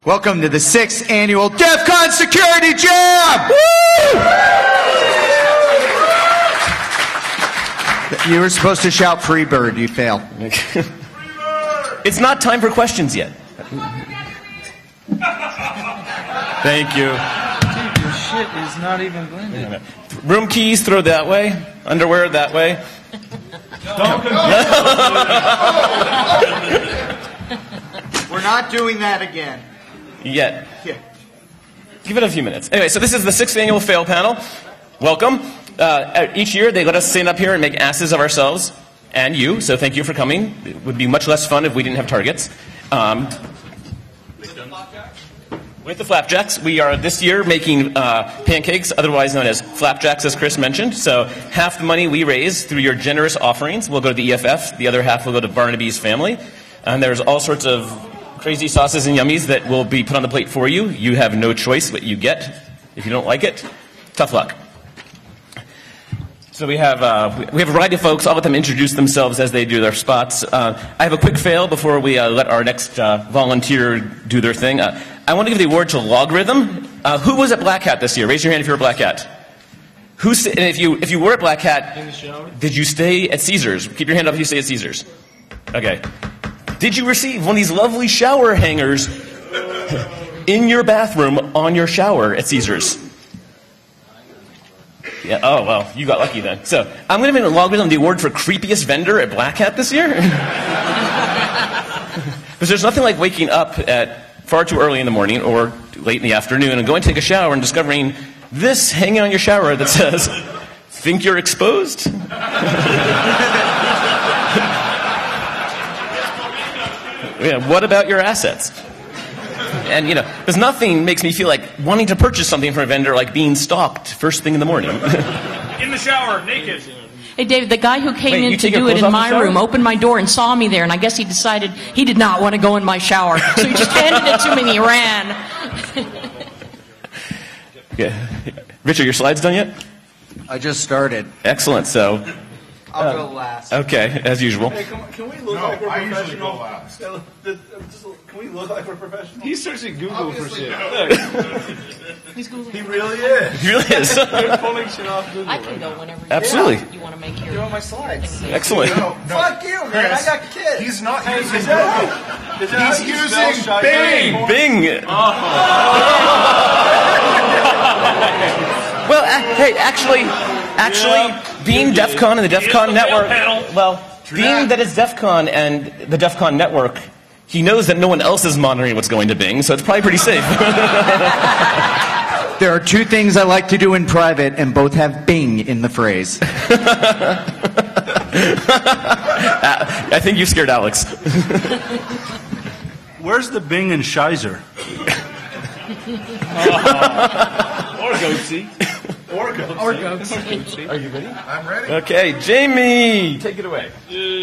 Welcome to the 6th annual DEF CON Security Jam! Woo! You were supposed to shout "Free Bird," you failed. It's not time for questions yet. Thank you. Dude, your shit is not even blended. Room keys, throw that way. Underwear, that way. We're not doing that again. Yet. Yeah. Give it a few minutes. Anyway, so this is the 6th annual fail panel. Welcome. Each year they let us stand up here and make asses of ourselves and you, so thank you for coming. It would be much less fun if we didn't have targets. With the flapjacks, we are this year making pancakes, otherwise known as flapjacks, as Chris mentioned. So half the money we raise through your generous offerings will go to the EFF. The other half will go to Barnaby's family. And there's all sorts of crazy sauces and yummies that will be put on the plate for you. You have no choice what you get. If you don't like it, tough luck. So we have a variety of folks. I'll let them introduce themselves as they do their spots. I have a quick fail before we let our next volunteer do their thing. I want to give the award to Logarithm. Who was at Black Hat this year? Raise your hand if you were at Black Hat. And if you were at Black Hat, did you stay at Caesars? Keep your hand up if you stay at Caesars. Okay. Did you receive one of these lovely shower hangers in your bathroom on your shower at Caesars? Yeah. Oh, well, you got lucky then. So I'm going to give Logarithm the award for creepiest vendor at Black Hat this year. Because there's nothing like waking up at far too early in the morning or late in the afternoon and going to take a shower and discovering this hanging on your shower that says, "Think you're exposed?" Yeah, what about your assets? And, because nothing makes me feel like wanting to purchase something from a vendor like being stalked first thing in the morning. In the shower, naked. Hey, David, the guy who came in to do it in my room opened my door and saw me there, and I guess he decided he did not want to go in my shower. So he just handed it to me and he ran. Yeah. Richard, your slides done yet? I just started. Excellent, so... I'll go last. Okay, as usual. Hey, can we look like we're professional? Can we look like we're professional? He's searching Google for shit. He's Googling. He really is. He really is. You're pulling shit off Google. I can go whenever Absolutely. you want to make your... You're on my slides. Excellent. No. Fuck you, man. I got kids. He's not using He's using Bing. Bing. Well, hey, actually, being DEF CON and the DEF CON network, being that it's DEF CON and the DEF CON network, he knows that no one else is monitoring what's going to Bing, so it's probably pretty safe. There are two things I like to do in private, and both have Bing in the phrase. I think you scared Alex. Where's the Bing and Shizer? Or goatee. Or goatee. Are you ready? I'm ready. Okay, Jamie, take it away.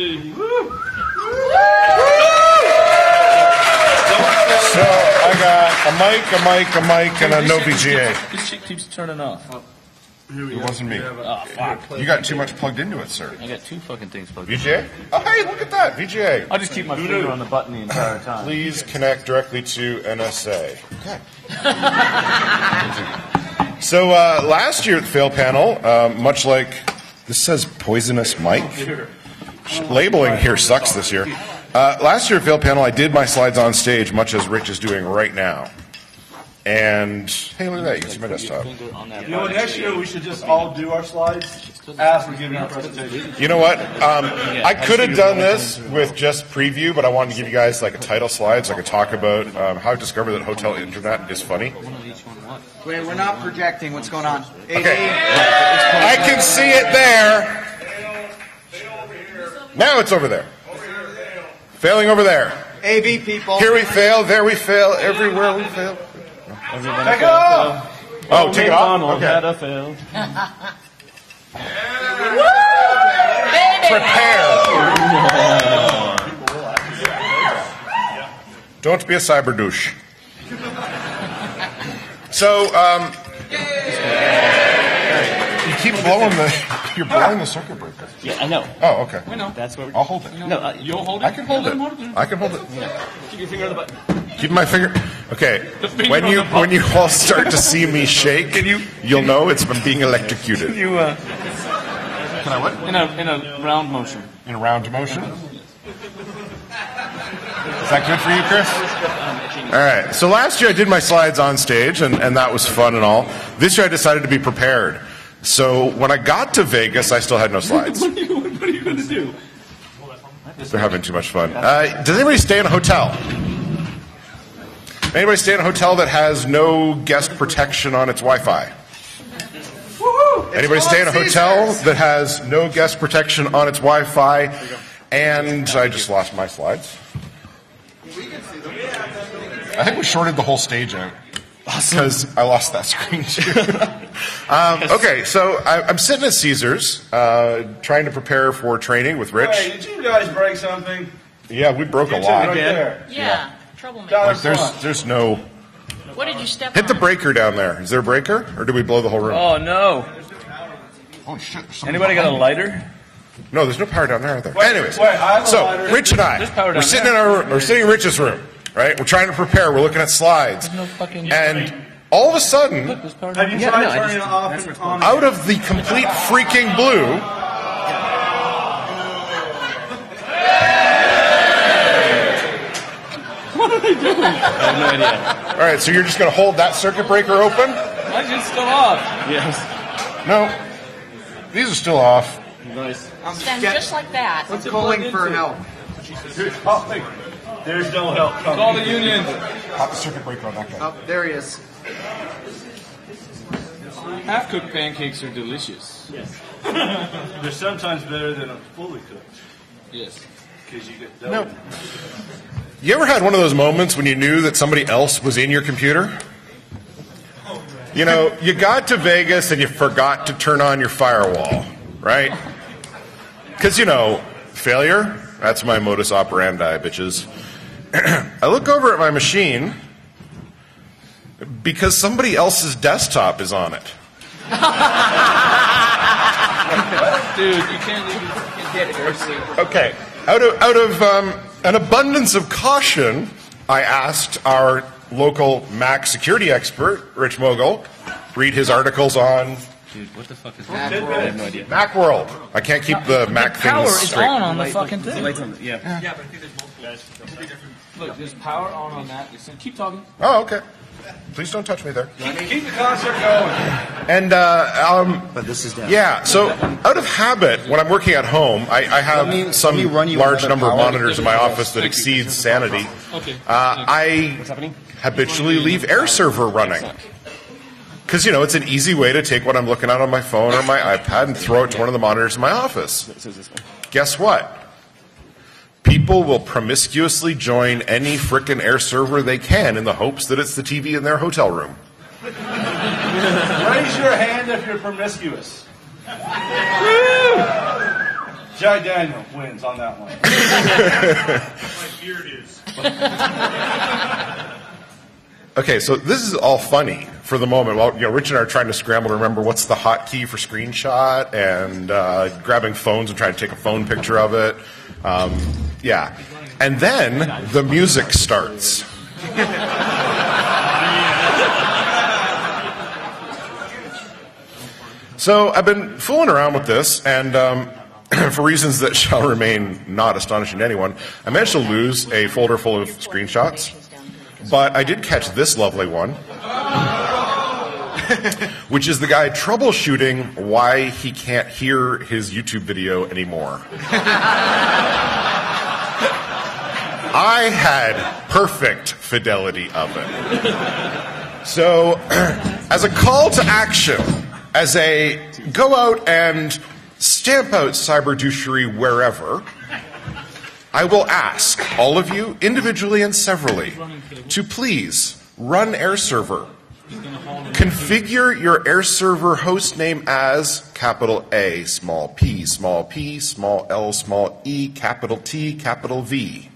So I got a mic, and a no VGA. This shit keeps turning off. It wasn't me. Oh, fuck. You got too much plugged into it, sir. I got two fucking things plugged in. VGA? Oh, hey, look at that. VGA. I'll just keep my finger on the button the entire time. Please connect directly to NSA. Okay. So last year at the Fail Panel, much like this says poisonous Mike. Labeling here sucks this year. Last year at Fail Panel, I did my slides on stage, much as Rich is doing right now. And hey, look at that! You can see my desktop. You know what? Next year we should just all do our slides as we're giving our presentation. You know what? I could have done this with just preview, but I wanted to give you guys like a title slide so I could talk about how I discovered that hotel internet is funny. Wait, we're not projecting. What's going on? Okay. I can see it there. Now it's over there. Failing over there. AV people. Here we fail, there we fail, everywhere we fail. Take it off. Oh, take it off? Okay. Had a fail. Prepare. Don't be a cyber douche. So, you keep blowing you're blowing the circuit breaker. Yeah, I know. Oh, okay. I know. That's what I'll hold it. No, you'll hold it. I can hold it. I can hold it. Keep your finger on the button. Keep my finger. Okay, when you all start to see me shake, you'll know it's from being electrocuted. Can I what? In a round motion. In a round motion? Is that good for you, Chris? All right. So last year I did my slides on stage, and that was fun and all. This year I decided to be prepared. So when I got to Vegas, I still had no slides. What are you going to do? They're having too much fun. Does anybody stay in a hotel? Anybody stay in a hotel that has no guest protection on its Wi-Fi? Anybody stay in a hotel that has no guest protection on its Wi-Fi? And I just lost my slides. I think we shorted the whole stage out. Because I lost that screen too. Okay, so I'm sitting at Caesars, trying to prepare for training with Rich. Hey, did you guys break something? Yeah, we broke a lot. Right there. Yeah, troublemaker. Like, there's no... What did you step Hit on? the breaker down there. Is there a breaker? Or did we blow the whole room? Oh, no. Holy shit. Anybody got a lighter? No, there's no power down there, are there? Wait, Anyways, I have a so lighter. Rich and I, There's power we're down sitting there. we're sitting in Rich's room, right? We're trying to prepare. We're looking at slides. No fucking... And all of a sudden, There's power Have down you there. tried turning it off and on? out of the complete freaking blue, What are they doing? I have no idea. all right, so you're just going to hold that circuit breaker open? Why is it still off? Yes. No. These are still off. Nice. Stand just like that. What's it calling for help? There's no help coming. Call the union. Pop the circuit breaker on that guy. Oh, there he is. Half-cooked pancakes are delicious. Yes. They're sometimes better than a fully cooked. Yes. Because you get No. double. You ever had one of those moments when you knew that somebody else was in your computer? You know, you got to Vegas and you forgot to turn on your firewall, right? Because, you know, failure, that's my modus operandi, bitches. I look over at my machine because somebody else's desktop is on it. Dude, you can't leave it. Okay. Out of an abundance of caution, I asked our local Mac security expert, Rich Mogul, read his articles on Dude, what the fuck is that? I have no idea. Macworld. I can't keep the Mac Power things is straight. on the fucking thing. Yeah. Yeah, but I think there's multiple guys. Look, there's power on that. Keep talking. Oh, okay. Please don't touch me there. Keep the concert going. And But this is down. yeah, so out of habit, when I'm working at home, I have some let me run you large another number of power. monitors in my office that exceeds sanity. Okay. I habitually leave Air Server running. Because, you know, it's an easy way to take what I'm looking at on my phone or my iPad and throw it to one of the monitors in my office. Guess what? People will promiscuously join any frickin' Air Server they can in the hopes that it's the TV in their hotel room. Raise your hand if you're promiscuous. Jai Daniel wins on that one. My beard is. Okay, so this is all funny for the moment. While Rich and I are trying to scramble to remember what's the hotkey for screenshot and grabbing phones and trying to take a phone picture of it. Yeah. And then the music starts. So I've been fooling around with this, and for reasons that shall remain not astonishing to anyone, I managed to lose a folder full of screenshots. But I did catch this lovely one, which is the guy troubleshooting why he can't hear his YouTube video anymore. I had perfect fidelity of it. So, as a call to action, as a go out and stamp out cyberdouchery wherever, I will ask all of you, individually and severally, to please run Air Server. Configure your Air Server host name as capital A, small p, small L, small e, capital T, capital V.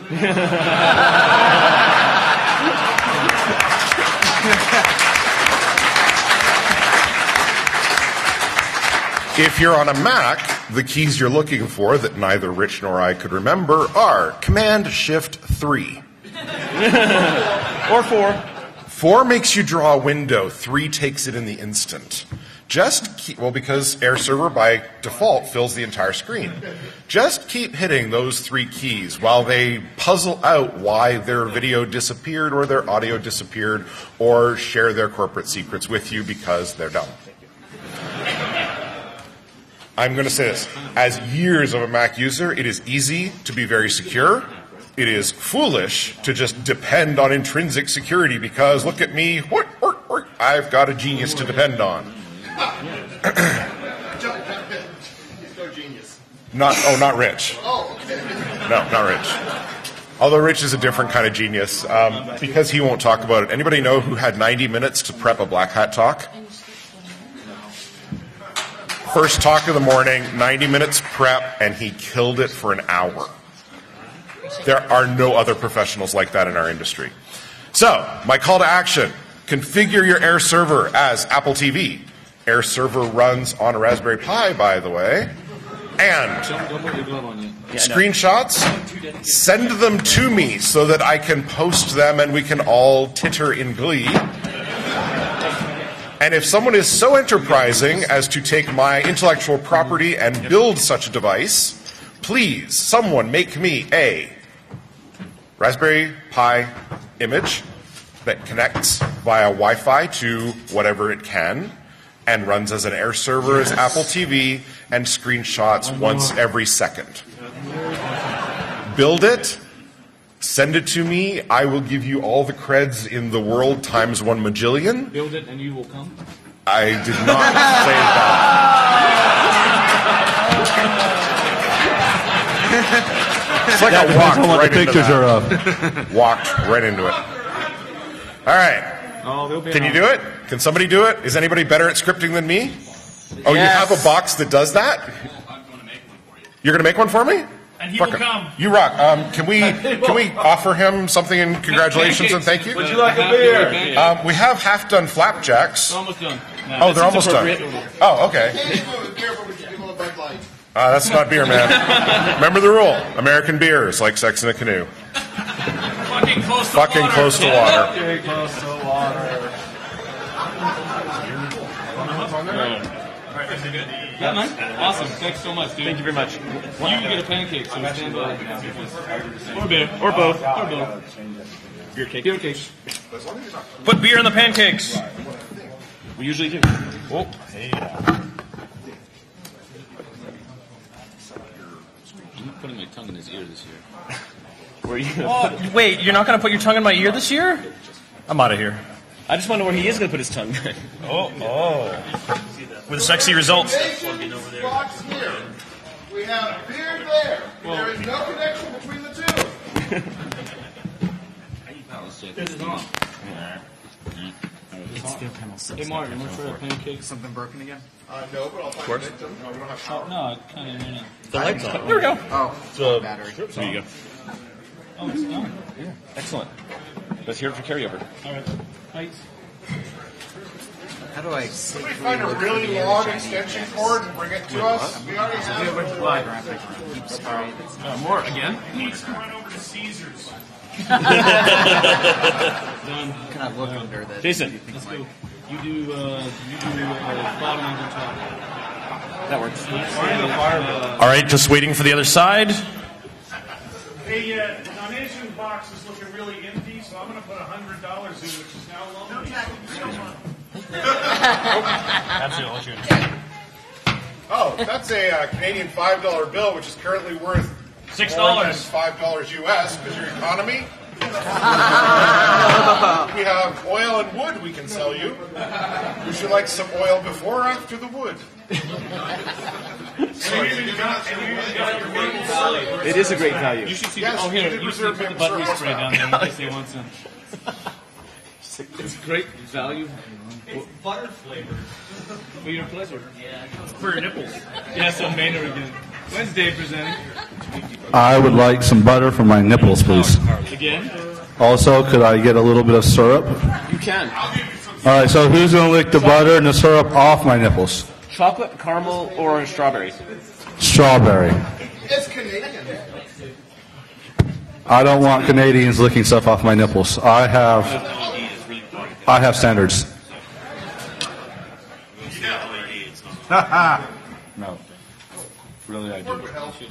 If you're on a Mac, the keys you're looking for that neither Rich nor I could remember are Command-Shift-3. Or 4. 4 makes you draw a window. 3 takes it in the instant. Because Air Server by default fills the entire screen. Just keep hitting those 3 keys while they puzzle out why their video disappeared or their audio disappeared or share their corporate secrets with you because they're dumb. I'm going to say this. As years of a Mac user, it is easy to be very secure. It is foolish to just depend on intrinsic security because look at me, I've got a genius to depend on. Not Rich. No, not Rich. Although Rich is a different kind of genius because he won't talk about it. Anybody know who had 90 minutes to prep a Black Hat talk? First talk of the morning, 90 minutes prep, and he killed it for an hour. There are no other professionals like that in our industry. So, my call to action, configure your Air Server as Apple TV. Air Server runs on a Raspberry Pi, by the way. And screenshots, send them to me so that I can post them and we can all titter in glee. And if someone is so enterprising as to take my intellectual property and build such a device, please, someone make me a Raspberry Pi image that connects via Wi-Fi to whatever it can and runs as an Air Server as Apple TV and screenshots once every second. Build it, send it to me. I will give you all the creds in the world times 1 majillion. Build it and you will come? I did not say that. It's like I walked right into that. Walked right into it. All right. Can you do it? Can somebody do it? Is anybody better at scripting than me? Oh, yes. You have a box that does that? I'm going to make one for you. You're going to make one for me? And he will come. You rock. Can we offer him something in congratulations and thank you? Would you like a beer? We have half-done flapjacks. Almost done. No, they're almost done. Oh, okay. That's not beer, man. Remember the rule. American beer is like sex in a canoe. Fucking close to water. Very close to water. Yeah, man. Awesome. Thanks so much, dude. Thank you very much. You can get a pancake, so stand by. Or beer. Or both. Or both. Beer cake. Beer cake. Put beer in the pancakes. We usually do. Oh. Hey. I'm not putting my tongue in his ear this year. Where you? Wait, you're not going to put your tongue in my ear this year? I'm out of here. I just wonder where he is going to put his tongue. With sexy results. Box here. We have beer there. There is no connection between the two. This is on. Hey, Martin, look for a pancake. Something broken again? No, but I'll find a victim. No, we don't have power. No, kind of. The lights on. Here we go. Oh, So, battery. there you go. Oh, it's on. Yeah, excellent. Let's hear it for carryover. All right. Thanks. How do I Can we safely find a look really for the long other extension cord and bring it to us? We already have it. More again? Needs to run over to Caesars. Done. Can I look under the... Jason. Let's go. You do bottom and top. That works. All right, just waiting for the other side. Hey, the donation box is looking really empty, so I'm going to put $100 in, which is now lonely. Oh, that's a Canadian $5 bill, which is currently worth $6. more than $5 US because your economy. We have oil and wood we can sell you. Would you like some oil before or after the wood? It is a great value. You should see. Yes, Oh, here. you did You should reserve put the him buttery for spray down there in case they want some. It's great value. It's butter flavored. For your pleasure. Yeah. For your nipples. Yeah, so Maynard again. When's Dave presenting? I would like some butter for my nipples, please. Again? Also, could I get a little bit of syrup? You can. All right, so who's going to lick the butter and the syrup off my nipples? Chocolate, caramel, or strawberry? Strawberry. It's Canadian. I don't want Canadians licking stuff off my nipples. I have standards. No. Really, I do.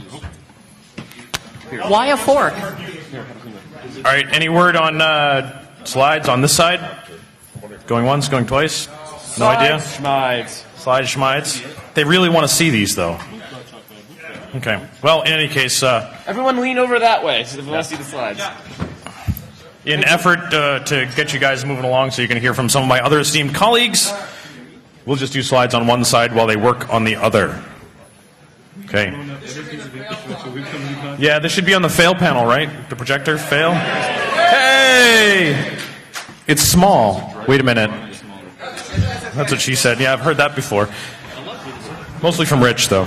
Why a fork? All right, any word on slides on this side? Going once, going twice? No idea? Schmides. Slide schmides. They really want to see these, though. Okay. Well, in any case... everyone lean over that way so if you want to see the slides. In effort to get you guys moving along so you can hear from some of my other esteemed colleagues, we'll just do slides on one side while they work on the other. Okay. Yeah, this should be on the fail panel, right? The projector, fail. Hey! It's small. Wait a minute. That's what she said. Yeah, I've heard that before. Mostly from Rich, though.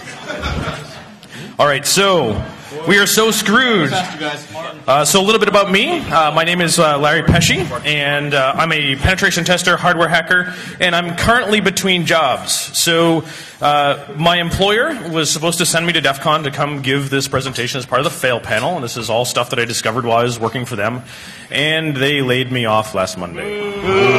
All right, so we are so screwed. So a little bit about me. My name is Larry Pesci, and I'm a penetration tester, hardware hacker, and I'm currently between jobs. So my employer was supposed to send me to DEF CON to come give this presentation as part of the fail panel, and this is all stuff that I discovered while I was working for them, and they laid me off last Monday.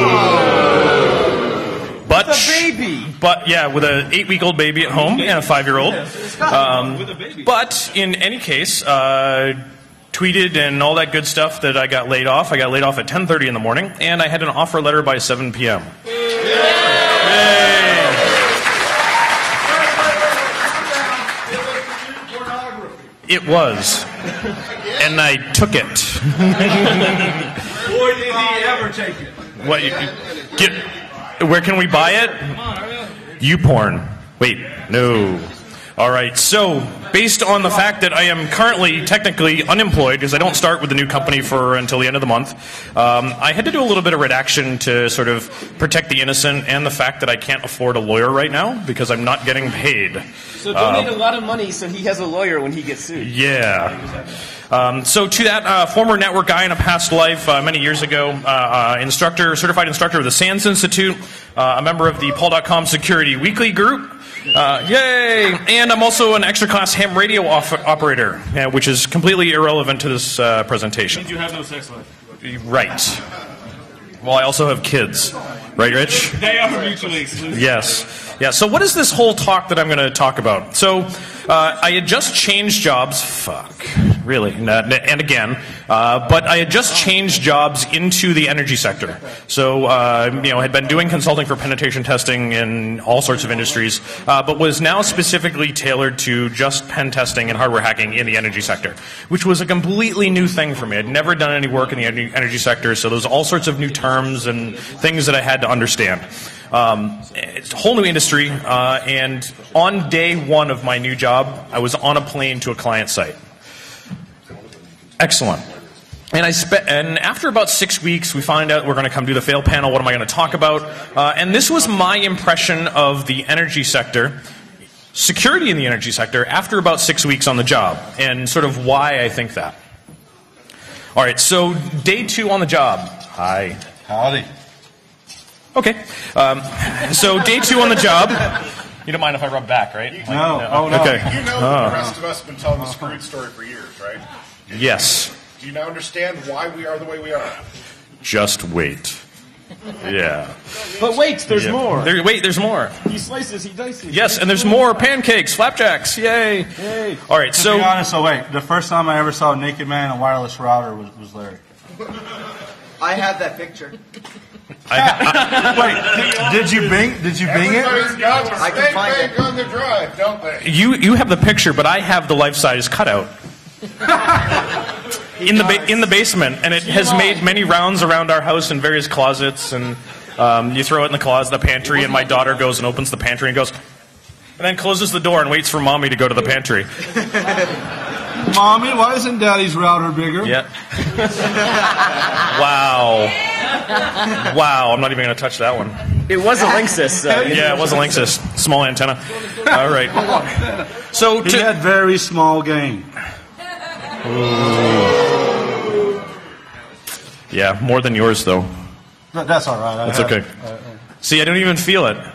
But a baby. But yeah, with an 8-week-old baby at home and a 5-year-old. But in any case, tweeted and all that good stuff that I got laid off. I got laid off at 10:30 in the morning, and I had an offer letter by 7 p.m. Yay! It was, and I took it. Boy, did he ever take it. What? Where can we buy it? YouPorn. Wait, no. All right, so based on the fact that I am currently technically unemployed because I don't start with the new company until the end of the month, I had to do a little bit of redaction to sort of protect the innocent and the fact that I can't afford a lawyer right now because I'm not getting paid. So donate a lot of money so he has a lawyer when he gets sued. Yeah. So to that former network guy in a past life, many years ago, certified instructor of the SANS Institute, a member of the Paul.com Security Weekly group. Yay! And I'm also an extra class ham radio operator, which is completely irrelevant to this presentation. Means you have no sex life. Right. Well, I also have kids. Right, Rich? They are mutually exclusive. Yes. Yeah, so what is this whole talk that I'm going to talk about? So, I had just changed jobs. Fuck. Really. And again. But I had just changed jobs into the energy sector. So, had been doing consulting for penetration testing in all sorts of industries, but was now specifically tailored to just pen testing and hardware hacking in the energy sector, which was a completely new thing for me. I'd never done any work in the energy sector, so there was all sorts of new terms and things that I had to understand. It's a whole new industry, and on day one of my new job, I was on a plane to a client site. Excellent. And after about 6 weeks, we find out we're going to come do the fail panel. What am I going to talk about? And this was my impression of the energy sector, security in the energy sector, after about 6 weeks on the job, and sort of why I think that. All right, so day 2 on the job. Hi. Howdy. Okay. So day 2 on the job. You don't mind if I rub back, right? No. Oh, no. Okay. You know that the rest of us have been telling the screwed story for years, right? Yes. Do you now understand why we are the way we are? Just wait. Yeah. But wait, there's more. There's more. He slices, he dices. Yes, and there's more pancakes, flapjacks. Yay. Yay. All right, To be honest, the first time I ever saw a naked man in a wireless router was Larry. I have that picture. Wait, did you bing it? Everybody's got a I can find spank it. bank on the drive, don't they? You have the picture, but I have the life-size cutout. In the basement, and it has made many rounds around our house in various closets, and you throw it in the closet, the pantry, and my daughter goes and opens the pantry and goes, and then closes the door and waits for mommy to go to the pantry. Mommy, why isn't Daddy's router bigger? Yeah. Wow. I'm not even going to touch that one. It was a Linksys. Yeah, it was a Linksys. Small antenna. All right. So He had very small game. Ooh. Yeah, more than yours, though. That's all right. That's okay. See, I don't even feel it.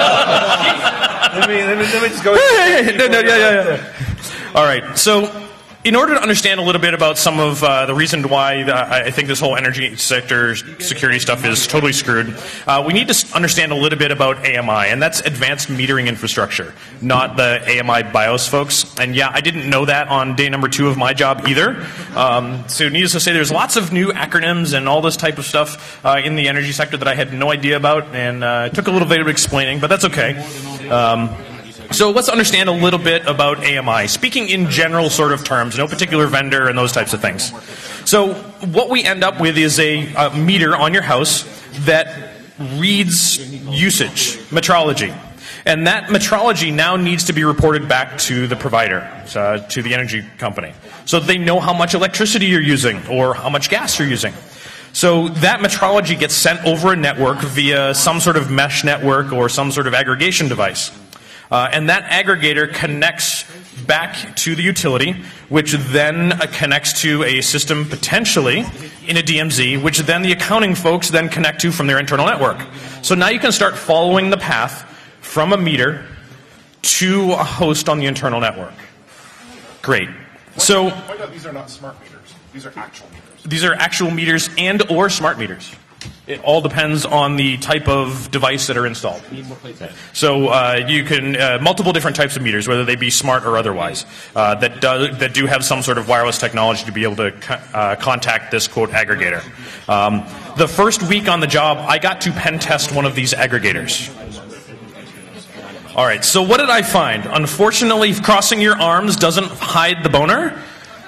Let me just go. Yeah. All right. So in order to understand a little bit about some of the reason why I think this whole energy sector security stuff is totally screwed, we need to understand a little bit about AMI, and that's Advanced Metering Infrastructure, not the AMI BIOS folks. And yeah, I didn't know that on day number 2 of my job either. So needless to say, there's lots of new acronyms and all this type of stuff in the energy sector that I had no idea about, and it took a little bit of explaining, but that's okay. So let's understand a little bit about AMI, speaking in general sort of terms, no particular vendor and those types of things. So what we end up with is a meter on your house that reads usage, metrology. And that metrology now needs to be reported back to the provider, to the energy company, so they know how much electricity you're using or how much gas you're using. So that metrology gets sent over a network via some sort of mesh network or some sort of aggregation device. And that aggregator connects back to the utility, which then connects to a system potentially in a DMZ, which then the accounting folks then connect to from their internal network. So now you can start following the path from a meter to a host on the internal network. Great. So these are not smart meters. These are actual meters. These are actual meters and or smart meters. It all depends on the type of device that are installed. So you can multiple different types of meters, whether they be smart or otherwise, that do have some sort of wireless technology to be able to contact this quote aggregator. The first week on the job, I got to pen test one of these aggregators. All right. So what did I find? Unfortunately, crossing your arms doesn't hide the boner.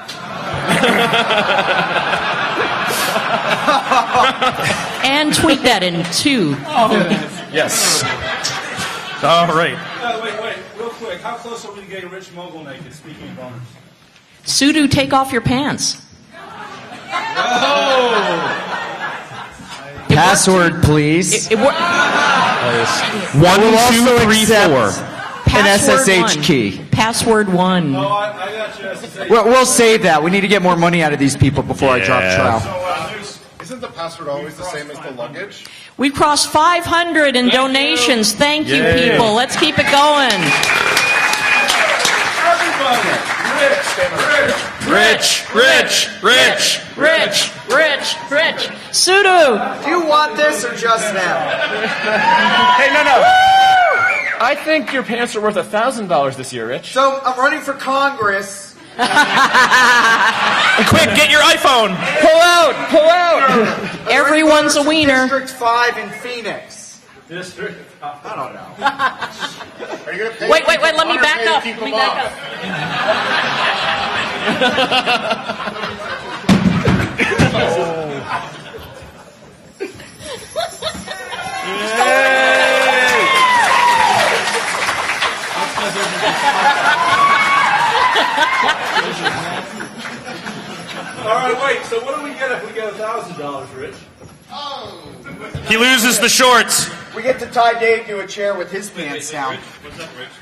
And tweet that in 2. Yes. All right. Wait, real quick. How close are we to getting Rich Mogul naked, speaking of boners? Sudo, take off your pants. Password, please. It 1, 2, 3, 4. An SSH key. Password 1. Oh, I got you. SSH. We'll save that. We need to get more money out of these people before I drop trial. So isn't the password always the same as the luggage? We've crossed 500 in donations. Thank you, people. Let's keep it going. Rich. Sudo. Do you want this or just now? Hey, no. I think your pants are worth $1,000 this year, Rich. So I'm running for Congress. Quick, get your iPhone. Pull out. Everyone's a wiener. District 5 in Phoenix. I don't know. Are you gonna pay Wait, people let me or back pay to up. keep Let me them back off? up. All right, wait. So what do we get if we get $1,000, Rich? He loses the shorts. We get to tie Dave to a chair with his pants down. What's up, Rich?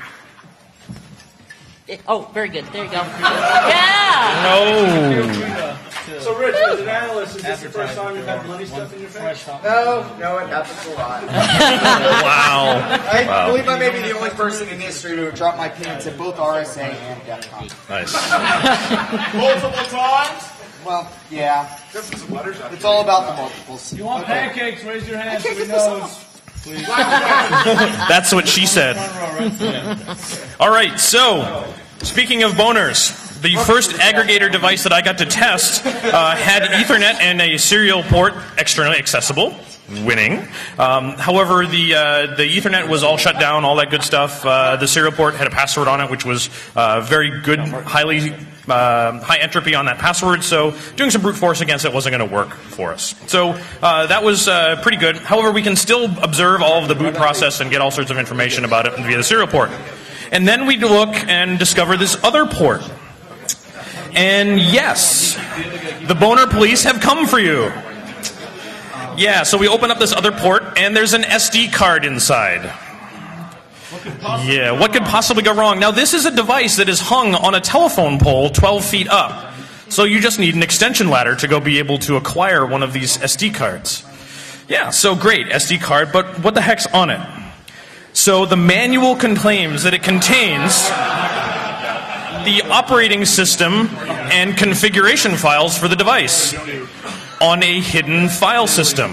Oh, very good. There you go. Yeah. No. So, Rich, as an analyst, is this the first time you've had money stuff in your face? No, it happens a lot. Wow. I believe I may be the only person in history to have dropped my pants at both RSA and DEF CON. Nice. Multiple times? Well, yeah. It's all about the multiples. You want pancakes? Raise your hand so we know. Please. That's what she said. All right, so speaking of boners, the first aggregator device that I got to test had Ethernet and a serial port externally accessible. Winning. However, the Ethernet was all shut down, all that good stuff. The serial port had a password on it, which was very good, high entropy on that password, so doing some brute force against it wasn't going to work for us. So that was pretty good. However, we can still observe all of the boot process and get all sorts of information about it via the serial port. And then we look and discover this other port. And yes, the boner police have come for you. Yeah, so we open up this other port, and there's an SD card inside. Yeah, what could possibly go wrong? Now, this is a device that is hung on a telephone pole 12 feet up. So you just need an extension ladder to go be able to acquire one of these SD cards. Yeah, so great, SD card, but what the heck's on it? So the manual claims that it contains the operating system and configuration files for the device on a hidden file system.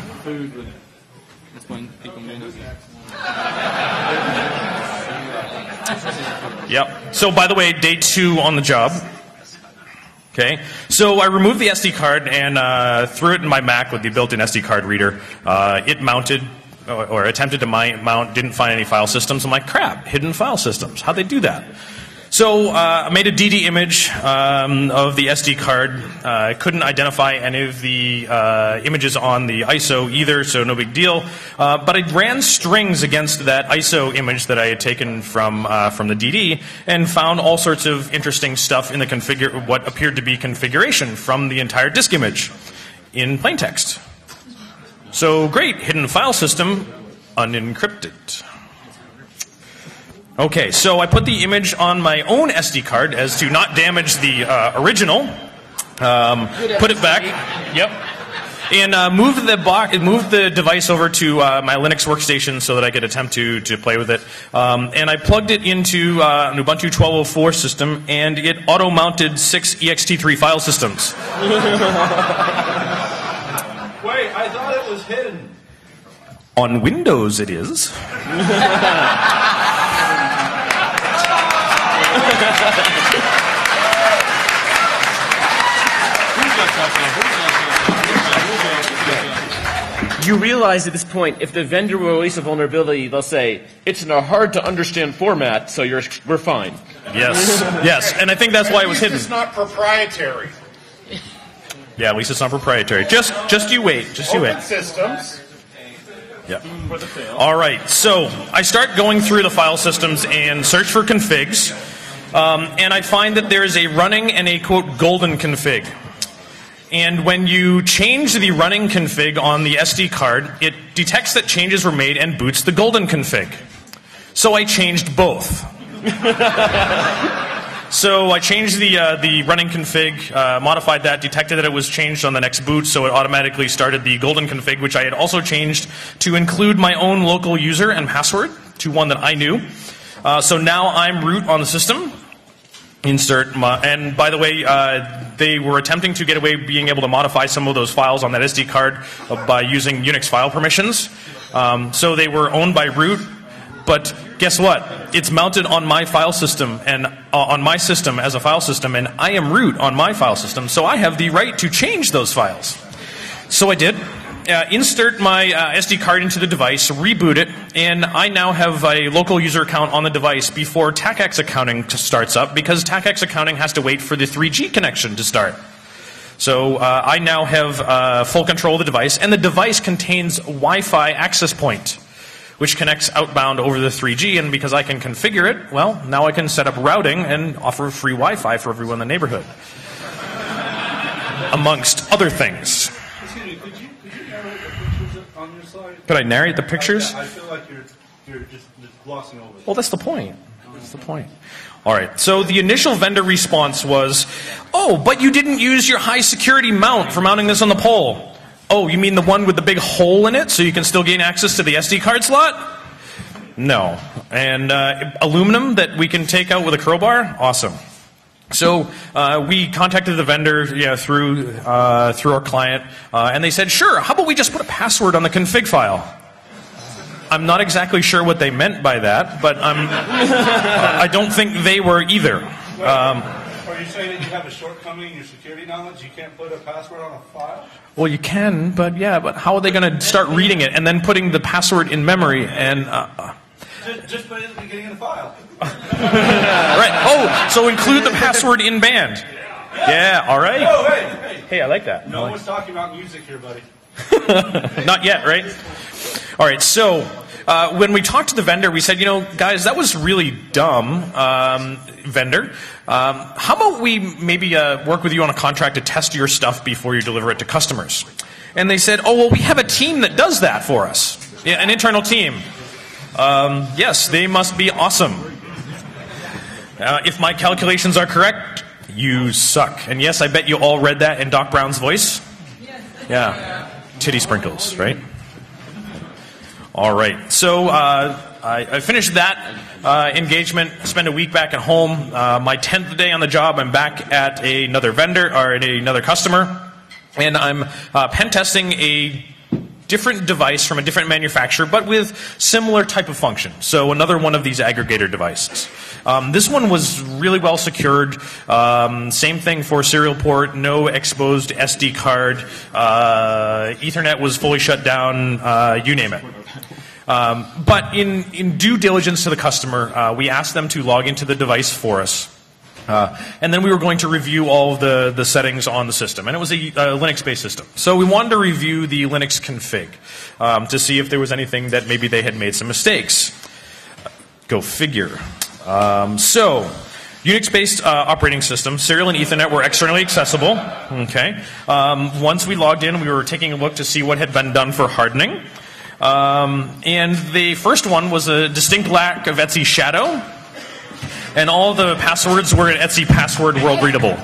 Yep. So, by the way, day 2 on the job. Okay. So I removed the SD card and threw it in my Mac with the built-in SD card reader. It mounted, or attempted to mount, didn't find any file systems. I'm like, crap, hidden file systems. How'd they do that? So I made a DD image of the SD card. I couldn't identify any of the images on the ISO either, so no big deal. But I ran strings against that ISO image that I had taken from the DD and found all sorts of interesting stuff in the what appeared to be configuration from the entire disk image in plain text. So great, hidden file system, unencrypted. Okay, so I put the image on my own SD card as to not damage the original. Put it back. Yep. And moved the device over to my Linux workstation so that I could attempt to play with it. And I plugged it into an Ubuntu 12.04 system, and it auto-mounted 6 ext3 file systems. Wait, I thought it was hidden. On Windows, it is. You realize at this point, if the vendor will release a vulnerability, they'll say, it's in a hard-to-understand format, so we're fine. Yes, yes, and I think that's why it was hidden. It's not proprietary. Yeah, at least it's not proprietary. Just you wait. Just you wait. Open systems. Yeah. All right, so I start going through the file systems and search for configs, and I find that there is a running and a, quote, golden config. And when you change the running config on the SD card, it detects that changes were made and boots the golden config. So I changed both. So I changed the running config, modified that, detected that it was changed on the next boot, so it automatically started the golden config, which I had also changed to include my own local user and password to one that I knew. So now I'm root on the system. And by the way, they were attempting to get away being able to modify some of those files on that SD card by using Unix file permissions. So they were owned by root, but guess what? It's mounted on my file system and on my system as a file system, and I am root on my file system, so I have the right to change those files. So I did. Insert my SD card into the device, reboot it, and I now have a local user account on the device before TACACS accounting starts up, because TACACS accounting has to wait for the 3G connection to start. So I now have full control of the device, and the device contains Wi-Fi access point, which connects outbound over the 3G, and because I can configure it, well, now I can set up routing and offer free Wi-Fi for everyone in the neighborhood, amongst other things. Could I narrate the pictures? I feel like you're just glossing over it. Well, that's the point. That's the point. All right. So the initial vendor response was, oh, but you didn't use your high security mount for mounting this on the pole. Oh, you mean the one with the big hole in it so you can still gain access to the SD card slot? No. And aluminum that we can take out with a crowbar? Awesome. So we contacted the vendor through our client, and they said, sure, how about we just put a password on the config file? I'm not exactly sure what they meant by that, but I don't think they were either. Are you saying that you have a shortcoming in your security knowledge? You can't put a password on a file? Well, you can, but how are they going to start reading it and then putting the password in memory? And just put it at the beginning of the file. Right. Oh, so include the password in band. Yeah. All right. Oh, hey. Hey, I like that. No one's talking about music here, buddy. Not yet, right? All right. So when we talked to the vendor, we said, guys, that was really dumb, vendor. How about we maybe work with you on a contract to test your stuff before you deliver it to customers? And they said, oh, well, we have a team that does that for us. Yeah, an internal team. Yes, they must be awesome. If my calculations are correct, you suck. And yes, I bet you all read that in Doc Brown's voice. Yeah. Titty sprinkles, right? All right. So I finished that engagement, spent a week back at home. My 10th day on the job, I'm back at another vendor, or at another customer, and I'm pen testing a different device from a different manufacturer, but with similar type of function. So another one of these aggregator devices. This one was really well secured. Same thing for serial port, no exposed SD card. Ethernet was fully shut down, you name it. But in due diligence to the customer, we asked them to log into the device for us. And then we were going to review all of the settings on the system. And it was a Linux-based system. So we wanted to review the Linux config to see if there was anything that maybe they had made some mistakes. Go figure. So, Unix-based operating system, serial and Ethernet were externally accessible. Okay. Once we logged in, we were taking a look to see what had been done for hardening. And the first one was a distinct lack of Etsy shadow. And all the passwords were in Etsy password world readable.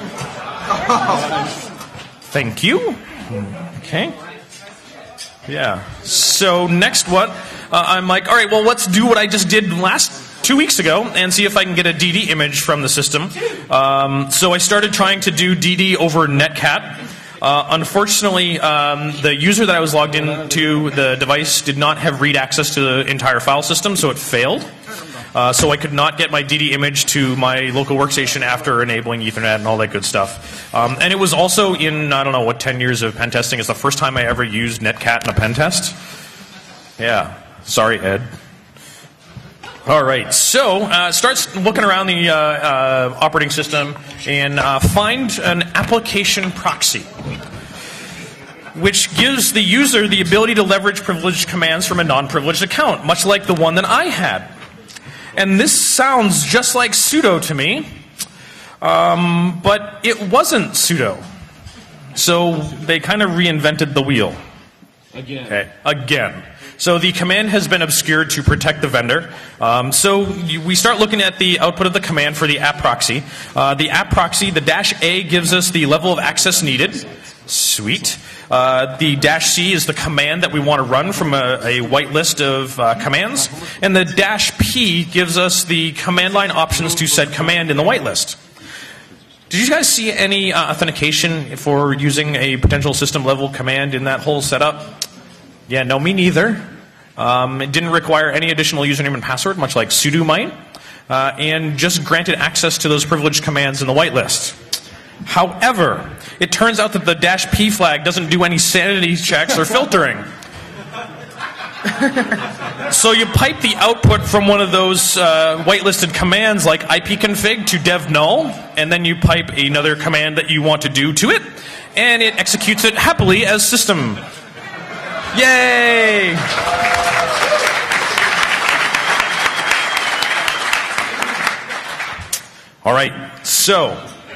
Thank you. Okay. Yeah. So next what? I'm like, all right, well, let's do what I just did last 2 weeks ago and see if I can get a DD image from the system. So I started trying to do DD over Netcat. Unfortunately, the user that I was logged into the device did not have read access to the entire file system, so it failed. So I could not get my DD image to my local workstation after enabling Ethernet and all that good stuff. And it was also in, I don't know, 10 years of pen testing. It's the first time I ever used Netcat in a pen test. Yeah. Sorry, Ed. All right. So start looking around the operating system and find an application proxy, which gives the user the ability to leverage privileged commands from a non-privileged account, much like the one that I had. And this sounds just like sudo to me, but it wasn't sudo. So they kind of reinvented the wheel. Again. Okay. Again. So the command has been obscured to protect the vendor. So we start looking at the output of the command for the app proxy. The app proxy, the -A gives us the level of access needed. Sweet. The -C is the command that we want to run from a whitelist of commands. And the -P gives us the command line options to said command in the whitelist. Did you guys see any authentication for using a potential system level command in that whole setup? Yeah, no, me neither. It didn't require any additional username and password, much like sudo might, and just granted access to those privileged commands in the whitelist. However, it turns out that the -P flag doesn't do any sanity checks or filtering. So you pipe the output from one of those whitelisted commands like ipconfig to dev null, and then you pipe another command that you want to do to it, and it executes it happily as system. Yay! All right, so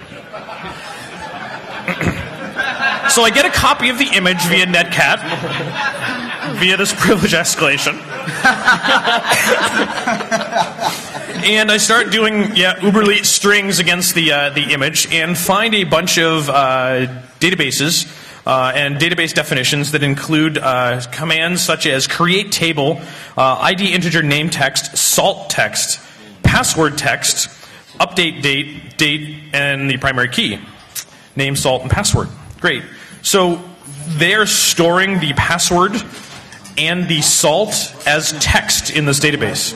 I get a copy of the image via Netcat, via this privilege escalation. And I start doing, uberly strings against the image and find a bunch of databases and database definitions that include commands such as create table, ID integer name text, salt text, password text, update date, and the primary key. Name, salt, and password. Great. So they're storing the password and the salt as text in this database.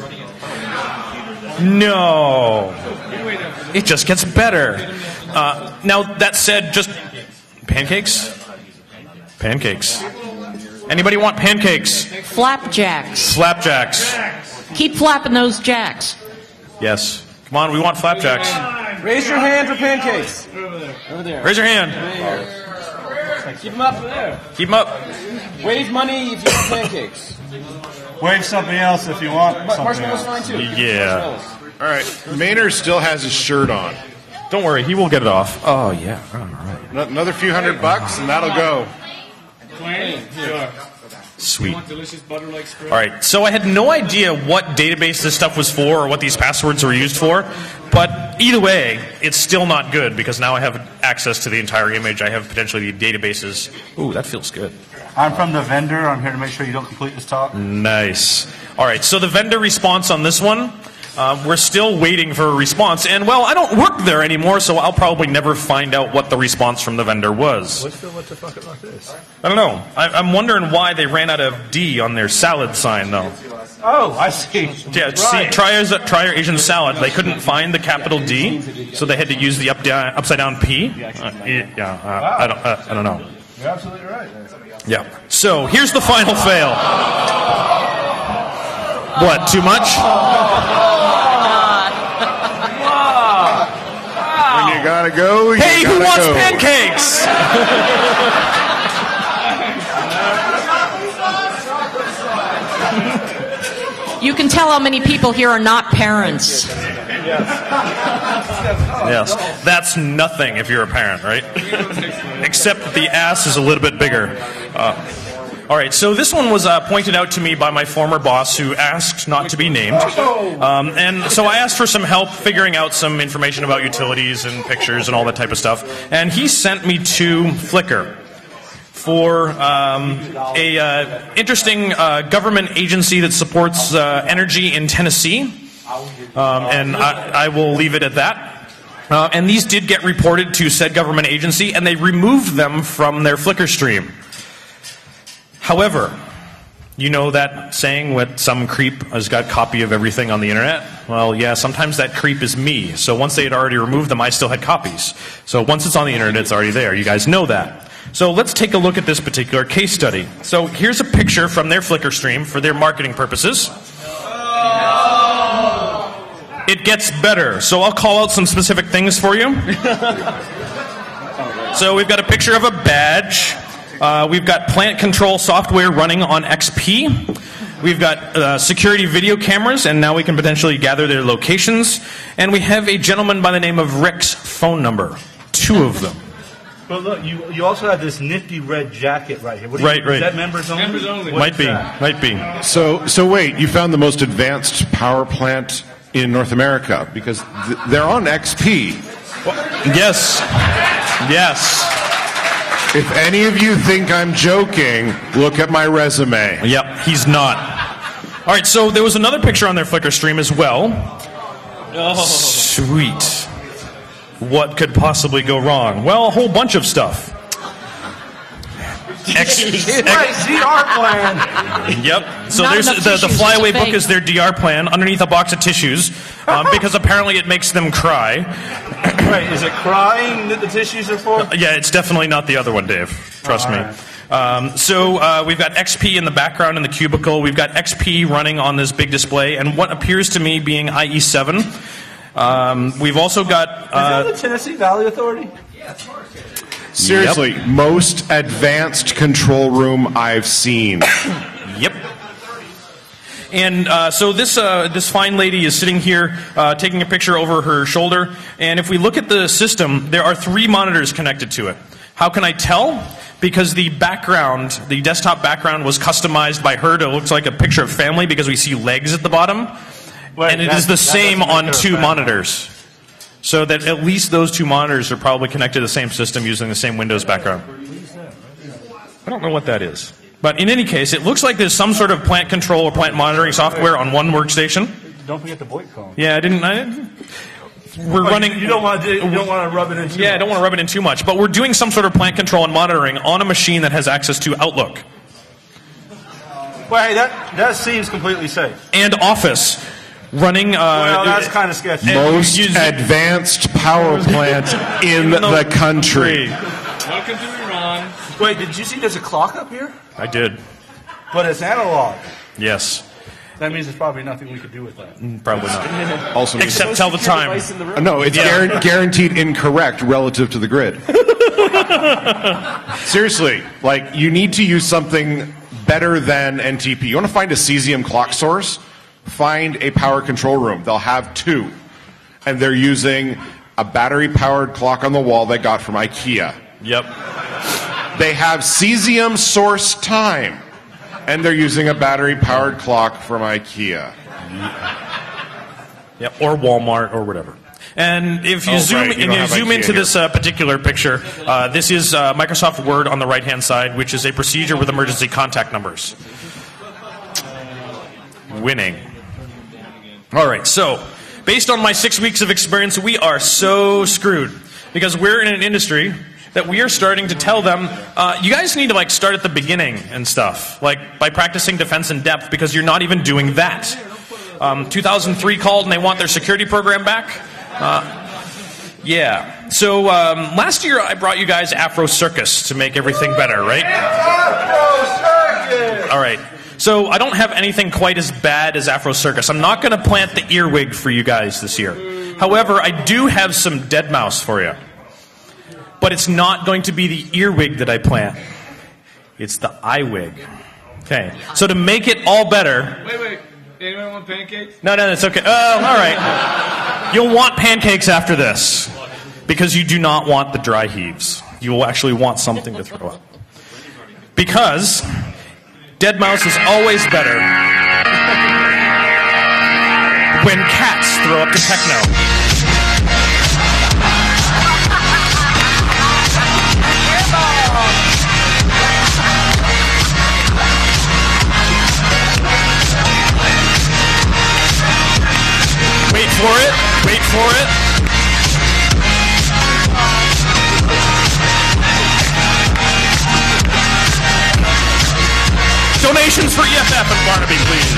No. It just gets better. Now, that said, just pancakes? Pancakes. Anybody want pancakes? Flapjacks. Flapjacks. Keep flapping those jacks. Yes. Come on, we want flapjacks. Raise your hand for pancakes. Over there. Raise your hand. Keep them up over there. Keep them up. Wave money if you want pancakes. Wave something else if you want something Marshmallow's else. fine too. Yeah. All right, Maynard still has his shirt on. Don't worry, he will get it off. Oh, yeah. All right. Another few $100 and that'll go. Sweet. Delicious butter-like spread. All right, so I had no idea what database this stuff was for or what these passwords were used for, but either way, it's still not good because now I have access to the entire image. I have potentially the databases. Ooh, that feels good. I'm from the vendor. I'm here to make sure you don't complete this talk. Nice. All right, so the vendor response on this one, we're still waiting for a response. And, well, I don't work there anymore, so I'll probably never find out what the response from the vendor was. What's the what the fuck about this? I don't know. I'm wondering why they ran out of D on their salad sign, though. Oh, I see. Yeah, right. see, try your Asian salad. They couldn't find the capital D, so they had to use the upside down P. I don't know. You're absolutely right. Yeah. So here's the final fail. What? Too much? When you gotta go, you Hey, who gotta wants go. pancakes? You can tell how many people here are not parents. Yes. That's nothing if you're a parent, right? Except that the ass is a little bit bigger. All right, so this one was pointed out to me by my former boss who asked not to be named. And so I asked for some help figuring out some information about utilities and pictures and all that type of stuff. And he sent me to Flickr for a interesting government agency that supports energy in Tennessee. And I will leave it at that. And these did get reported to said government agency, and they removed them from their Flickr stream. However, you know that saying what some creep has got copy of everything on the internet? Well, yeah, sometimes that creep is me. So once they had already removed them, I still had copies. So once it's on the internet, it's already there. You guys know that. So let's take a look at this particular case study. So here's a picture from their Flickr stream for their marketing purposes. It gets better. So I'll call out some specific things for you. So we've got a picture of a badge. We've got plant control software running on XP. We've got security video cameras, and now we can potentially gather their locations. And we have a gentleman by the name of Rick's phone number. 2 of them. But look, you also have this nifty red jacket right here. Right. Is that members only? Members only. Might be. So wait, you found the most advanced power plant in North America because they're on XP. Yes. If any of you think I'm joking, look at my resume. Yep, he's not. All right, so there was another picture on their Flickr stream as well. Oh. Sweet. What could possibly go wrong? Well, a whole bunch of stuff. DR plan. Yep. So Not there's enough the tissues, flyaway it's a book is their DR plan underneath a box of tissues because apparently it makes them cry. Right, is it crying that the tissues are for? Yeah, it's definitely not the other one, Dave. Trust me. So we've got XP in the background in the cubicle. We've got XP running on this big display, and what appears to me being IE7. We've also got... is that the Tennessee Valley Authority? Seriously, most advanced control room I've seen. Yep. And so this fine lady is sitting here taking a picture over her shoulder. And if we look at the system, there are 3 monitors connected to it. How can I tell? Because the background, the desktop background was customized by her to look like a picture of family because we see legs at the bottom. Wait, and it is the same on 2 monitors. So that at least those 2 monitors are probably connected to the same system using the same Windows background. I don't know what that is. But in any case, it looks like there's some sort of plant control or plant monitoring software on one workstation. Don't forget the VoIP call. Yeah, we're running... You don't want to rub it in too much. I don't want to rub it in too much. But we're doing some sort of plant control and monitoring on a machine that has access to Outlook. Well, hey, that seems completely safe. And Office. Running... well, that's kind of sketchy. Most advanced power plant in the country. Welcome to Iran. Wait, did you see there's a clock up here? I did. But it's analog. Yes. That means there's probably nothing we could do with that. Probably not. Also, Except tell the time. no, it's guaranteed incorrect relative to the grid. Seriously, like you need to use something better than NTP. You want to find a cesium clock source? Find a power control room. They'll have 2. And they're using a battery-powered clock on the wall they got from IKEA. Yep. They have cesium source time. And they're using a battery-powered clock from IKEA. Yep. Or Walmart or whatever. And if you zoom into this particular picture, this is Microsoft Word on the right-hand side, which is a procedure with emergency contact numbers. Winning. All right, so based on my 6 weeks of experience, we are so screwed because we're in an industry that we are starting to tell them, you guys need to start at the beginning and stuff, by practicing defense in depth, because you're not even doing that. 2003 called and they want their security program back. Yeah. So last year I brought you guys Afro Circus to make everything better, right? Afro Circus! All right. So I don't have anything quite as bad as Afro Circus. I'm not going to plant the earwig for you guys this year. However, I do have some dead mouse for you. But it's not going to be the earwig that I plant. It's the eye wig. Okay. So to make it all better... Wait. Anyone want pancakes? No, it's okay. Oh, all right. You'll want pancakes after this. Because you do not want the dry heaves. You will actually want something to throw up. Because dead mouse is always better when cats throw up to techno. Wait for it. Donations for EFF and Barnaby, please.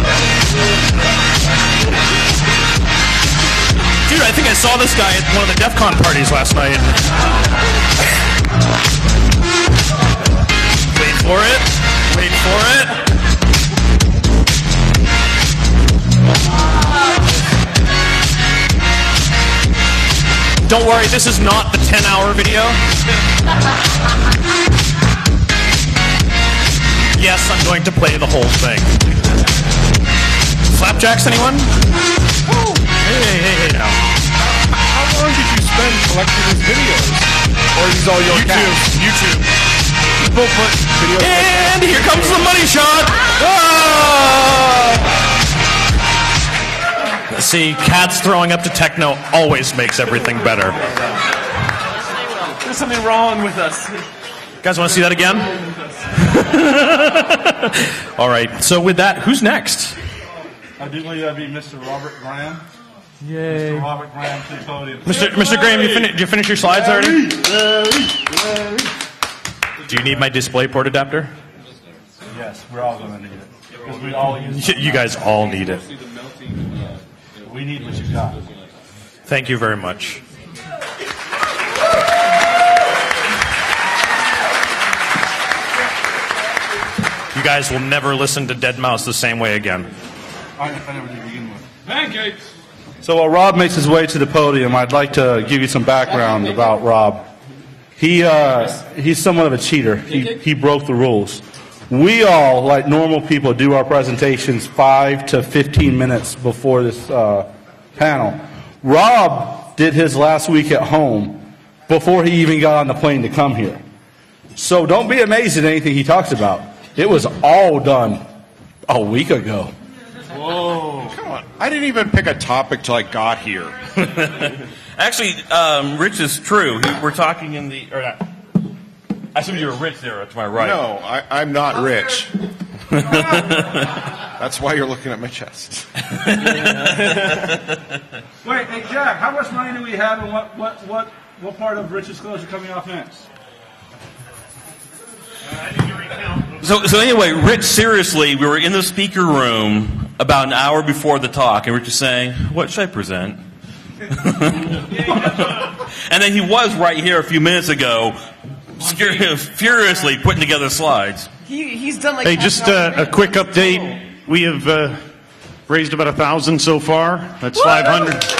Dude, I think I saw this guy at one of the DEF CON parties last night. Wait for it. Don't worry, this is not the 10-hour video. Yes, I'm going to play the whole thing. Flapjacks, anyone? Hey now. How long did you spend collecting these videos? Or is these all your YouTube. People put videos and here comes the money shot! See, cats throwing up to techno always makes everything better. There's something wrong with us. Guys want to see that again? All right, so with that, who's next? I do believe that'd be Mr. Robert Graham. Yay. Mr. Robert Graham to the podium. Mr. Graham, did you finish your slides already? Do you need my DisplayPort adapter? Yes, we're all going to need it. Because we all use it. You guys all need it. We need what you got. Thank you very much. You guys will never listen to Dead Mouse the same way again. I never did begin with. Pancakes! So while Rob makes his way to the podium, I'd like to give you some background about Rob. He's somewhat of a cheater. He broke the rules. We all, like normal people, do our presentations 5 to 15 minutes before this panel. Rob did his last week at home before he even got on the plane to come here. So don't be amazed at anything he talks about. It was all done a week ago. Whoa. Come on. I didn't even pick a topic till I got here. Actually, Rich is true. We're talking in the... Or not. I assumed you were Rich there to my right. No, I'm not rich. That's why you're looking at my chest. Wait, hey Jack, how much money do we have, and what part of Rich's clothes are coming off next? So anyway, Rich, seriously, we were in the speaker room about an hour before the talk, and Rich was saying, "What should I present?" And then he was right here a few minutes ago, furiously putting together slides. He's done like. Hey, just a quick update. We have raised about 1,000 so far. That's 500. It's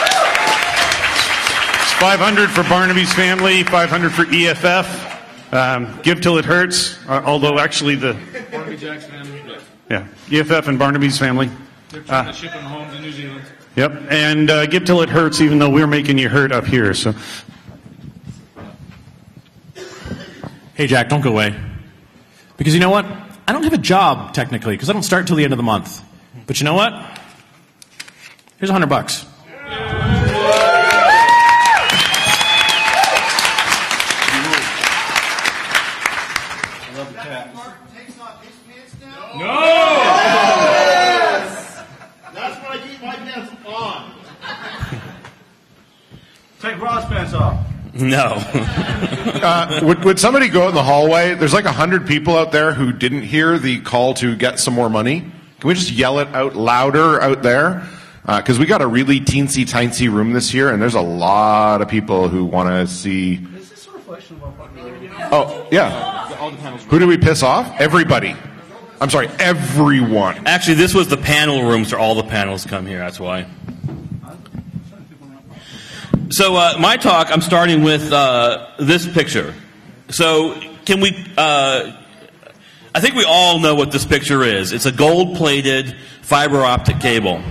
500 for Barnaby's family, 500 for EFF. Give till it hurts. Although actually Barnaby Jack's family. Yeah, EFF and Barnaby's family. They're trying to ship them home to New Zealand. Yep, and give till it hurts, even though we're making you hurt up here. So. Hey, Jack, don't go away. Because you know what? I don't have a job, technically, because I don't start till the end of the month. But you know what? Here's $100. takes off his pants now? No! Yes! That's when I keep my pants on. Take Rob's pants off. No. Would somebody go out in the hallway? There's like 100 people out there who didn't hear the call to get some more money. Can we just yell it out louder out there? Because we got a really teensy-tiny room this year, and there's a lot of people who want to see... Is this a reflection of our popularity? Oh, yeah. Who did we piss off? Everybody. I'm sorry, everyone. Actually, this was the panel room, so all the panels come here. That's why. So my talk, I'm starting with this picture. So can we... I think we all know what this picture is. It's a gold-plated fiber optic cable.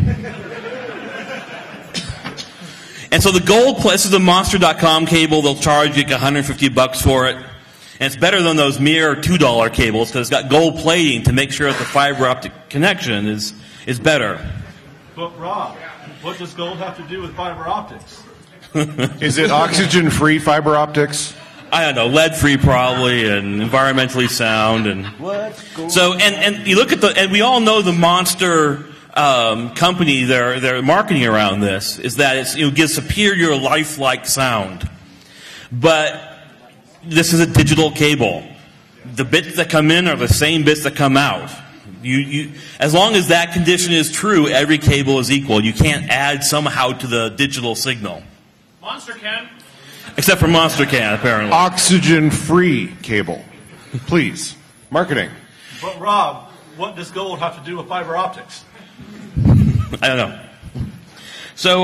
And so the this is a Monster.com cable. They'll charge you like $150 for it. And it's better than those mere $2 cables because it's got gold plating to make sure that the fiber optic connection is better. But Rob, what does gold have to do with fiber optics? Is it oxygen-free fiber optics? I don't know, lead-free probably, and environmentally sound, and so and you look at and we all know the Monster company, their marketing around this is that it gives superior lifelike sound, but this is a digital cable. The bits that come in are the same bits that come out. You as long as that condition is true, every cable is equal. You can't add somehow to the digital signal. Monster can. Except for Monster can, apparently. Oxygen-free cable. Please. Marketing. But Rob, what does gold have to do with fiber optics? I don't know. So,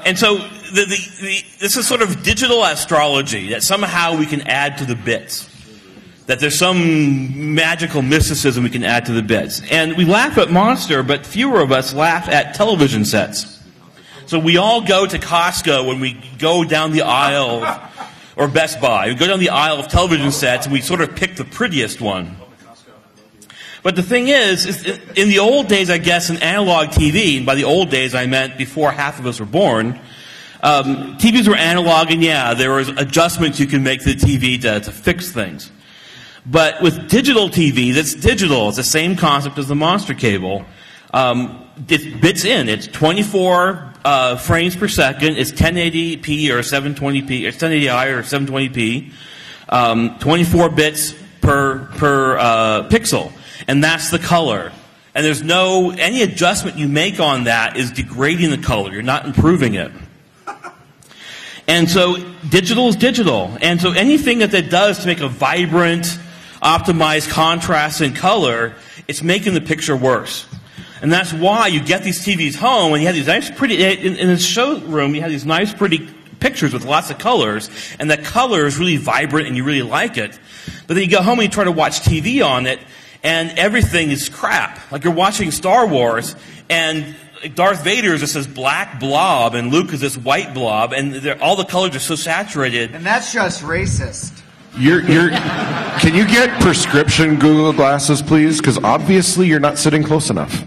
this is sort of digital astrology, that somehow we can add to the bits. That there's some magical mysticism we can add to the bits. And we laugh at Monster, but fewer of us laugh at television sets. So we all go to Costco when we go down the aisle, or Best Buy. We go down the aisle of television sets and we sort of pick the prettiest one. But the thing is in the old days, I guess, in analog TV, and by the old days I meant before half of us were born, TVs were analog, and yeah, there was adjustments you can make to the TV to fix things. But with digital TV, that's digital. It's the same concept as the Monster cable. It bits in. It's 24 frames per second. It's 1080p or 720p, or 1080i or 720p. 24 bits per pixel, and that's the color. And there's any adjustment you make on that is degrading the color. You're not improving it. And so digital is digital. And so anything that does to make a vibrant, optimized contrast and color, it's making the picture worse. And that's why you get these TVs home and you have these nice pretty, in the showroom, you have these nice pretty pictures with lots of colors, and the color is really vibrant and you really like it. But then you go home and you try to watch TV on it, and everything is crap. Like you're watching Star Wars, and Darth Vader is just this black blob, and Luke is this white blob, and all the colors are so saturated. And that's just racist. Can you get prescription Google glasses, please? Because obviously you're not sitting close enough.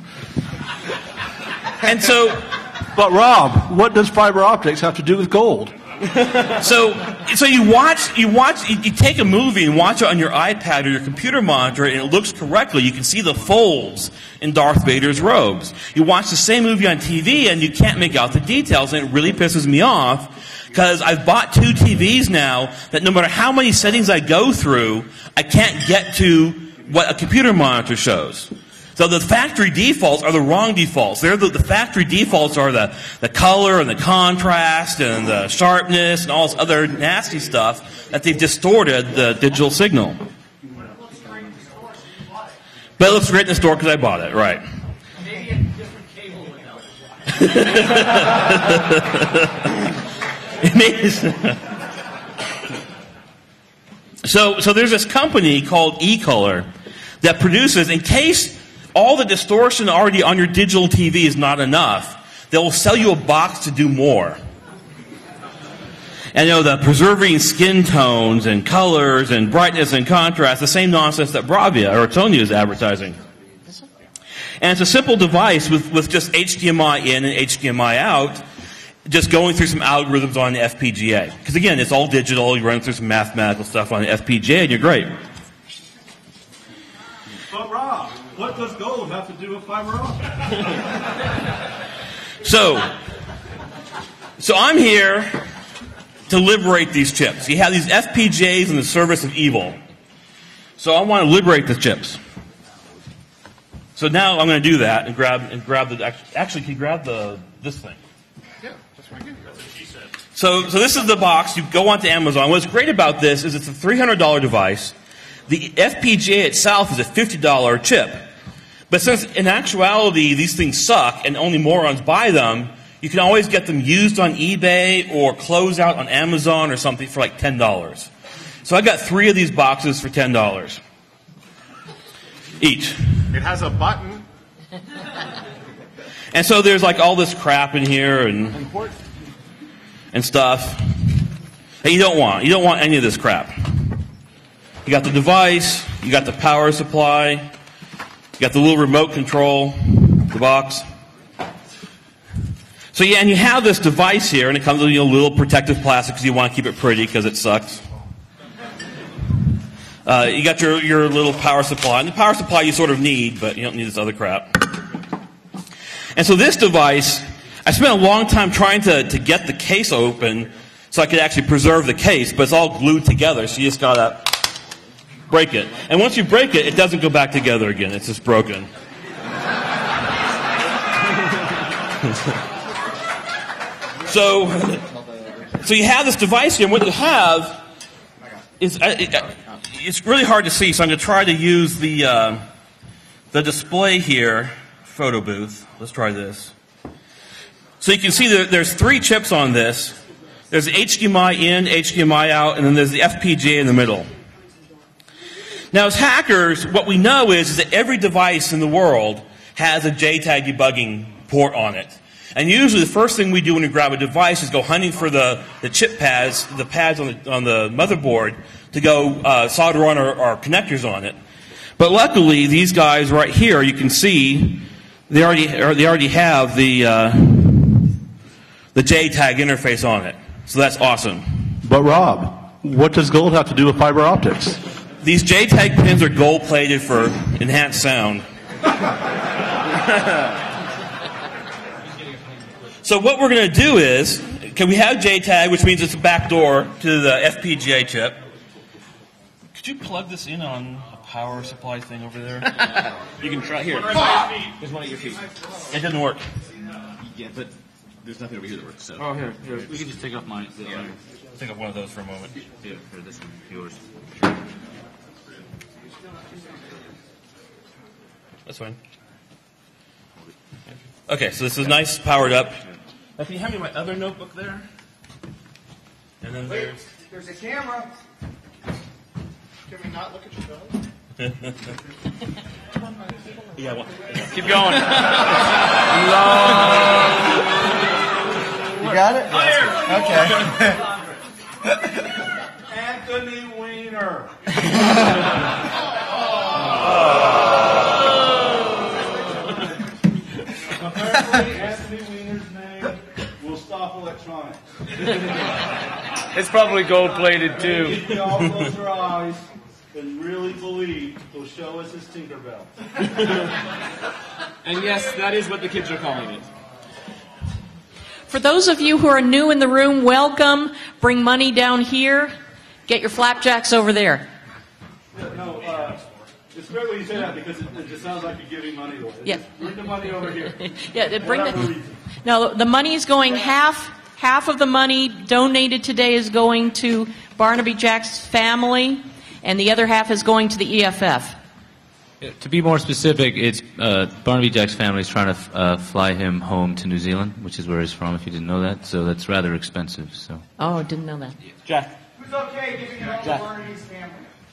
And so, but Rob, what does fiber optics have to do with gold? So you take a movie and watch it on your iPad or your computer monitor, and it looks correctly. You can see the folds in Darth Vader's robes. You watch the same movie on TV, and you can't make out the details, and it really pisses me off. Because I've bought 2 TVs now that no matter how many settings I go through, I can't get to what a computer monitor shows. So the factory defaults are the wrong defaults. The factory defaults are the color and the contrast and the sharpness and all this other nasty stuff that they've distorted the digital signal. But it looks great in the store because I bought it, right. Maybe a different cable would help. So there's this company called eColor that produces, in case all the distortion already on your digital TV is not enough, they will sell you a box to do more. And the preserving skin tones and colors and brightness and contrast, the same nonsense that Bravia or Sony is advertising. And it's a simple device with just HDMI in and HDMI out, just going through some algorithms on the FPGA. Because again, it's all digital, you run through some mathematical stuff on the FPGA and you're great. But Rob, what does gold have to do with fiber optics? So I'm here to liberate these chips. You have these FPGAs in the service of evil. So I want to liberate the chips. So now I'm going to do that and grab the. Actually, can you grab this thing? Yeah, that's what I give you. So this is the box. You go onto Amazon. What's great about this is it's a $300 device. The FPGA itself is a $50 chip. But since in actuality these things suck and only morons buy them, you can always get them used on eBay or close out on Amazon or something for like $10. So I got 3 of these boxes for $10 each. It has a button. And so there's like all this crap in here and stuff that you don't want. You don't want any of this crap. You got the device, you got the power supply, you got the little remote control, the box. So yeah, and you have this device here, and it comes with a little protective plastic because you want to keep it pretty because it sucks. You got your little power supply, and the power supply you sort of need, but you don't need this other crap. And so this device, I spent a long time trying to get the case open so I could actually preserve the case, but it's all glued together, so you just gotta break it. And once you break it, it doesn't go back together again. It's just broken. So you have this device here, and what you have is it's really hard to see. So I'm going to try to use the display here, photo booth. Let's try this. So you can see that there's 3 chips on this. There's the HDMI in, HDMI out, and then there's the FPGA in the middle. Now, as hackers, what we know is that every device in the world has a JTAG debugging port on it. And usually the first thing we do when we grab a device is go hunting for the chip pads, the pads on the motherboard, to go solder on our connectors on it. But luckily, these guys right here, you can see, they already have the JTAG interface on it. So that's awesome. But Rob, what does gold have to do with fiber optics? These JTAG pins are gold-plated for enhanced sound. So what we're going to do is, we have JTAG, which means it's a backdoor to the FPGA chip. Could you plug this in on a power supply thing over there? You can try here. There's one at your feet. It didn't work. Yeah, but there's nothing over here that works. So. Oh, here. We can just take off mine. Take off one of those for a moment. Here, this one, yours. That's fine. Okay, so this is nice, powered up. Now, can you hand me my other notebook there? And then there's a camera. Can we not look at your phone? Yeah, well, keep going. You got it? Okay. Anthony Weiner. Apparently, Anthony Weiner's name will stop electronics. It's probably gold-plated, too. If we all close our eyes and really believe, he'll show us his Tinkerbell. And yes, that is what the kids are calling it. For those of you who are new in the room, welcome. Bring money down here. Get your flapjacks over there. No, it's great when you say that because it just sounds like you're giving money away. Yeah. Bring the money over here. Yeah, bring No, the money is going half of the money donated today is going to Barnaby Jack's family, and the other half is going to the EFF. To be more specific, it's Barnaby Jack's family is trying to fly him home to New Zealand, which is where he's from, if you didn't know that. So that's rather expensive. So. Oh, didn't know that. Jack. Who's okay giving it all to Barnaby's family?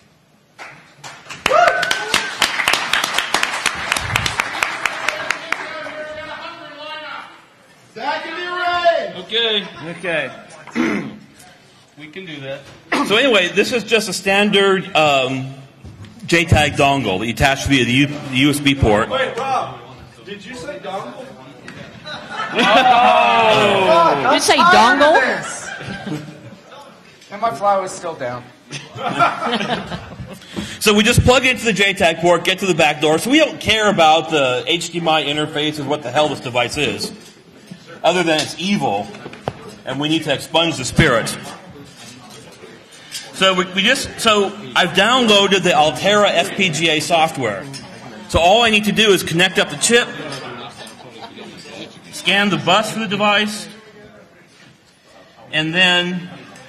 Okay. We can do that. So anyway, this is just a standard JTAG dongle that you attach via the USB port. Wait, Rob, did you say dongle? Oh! Did you say dongle? And my fly was still down. So we just plug it into the JTAG port, get to the back door. So we don't care about the HDMI interface or what the hell this device is, other than it's evil, and we need to expunge the spirit. So I've downloaded the Altera FPGA software. So all I need to do is connect up the chip, scan the bus for the device, and then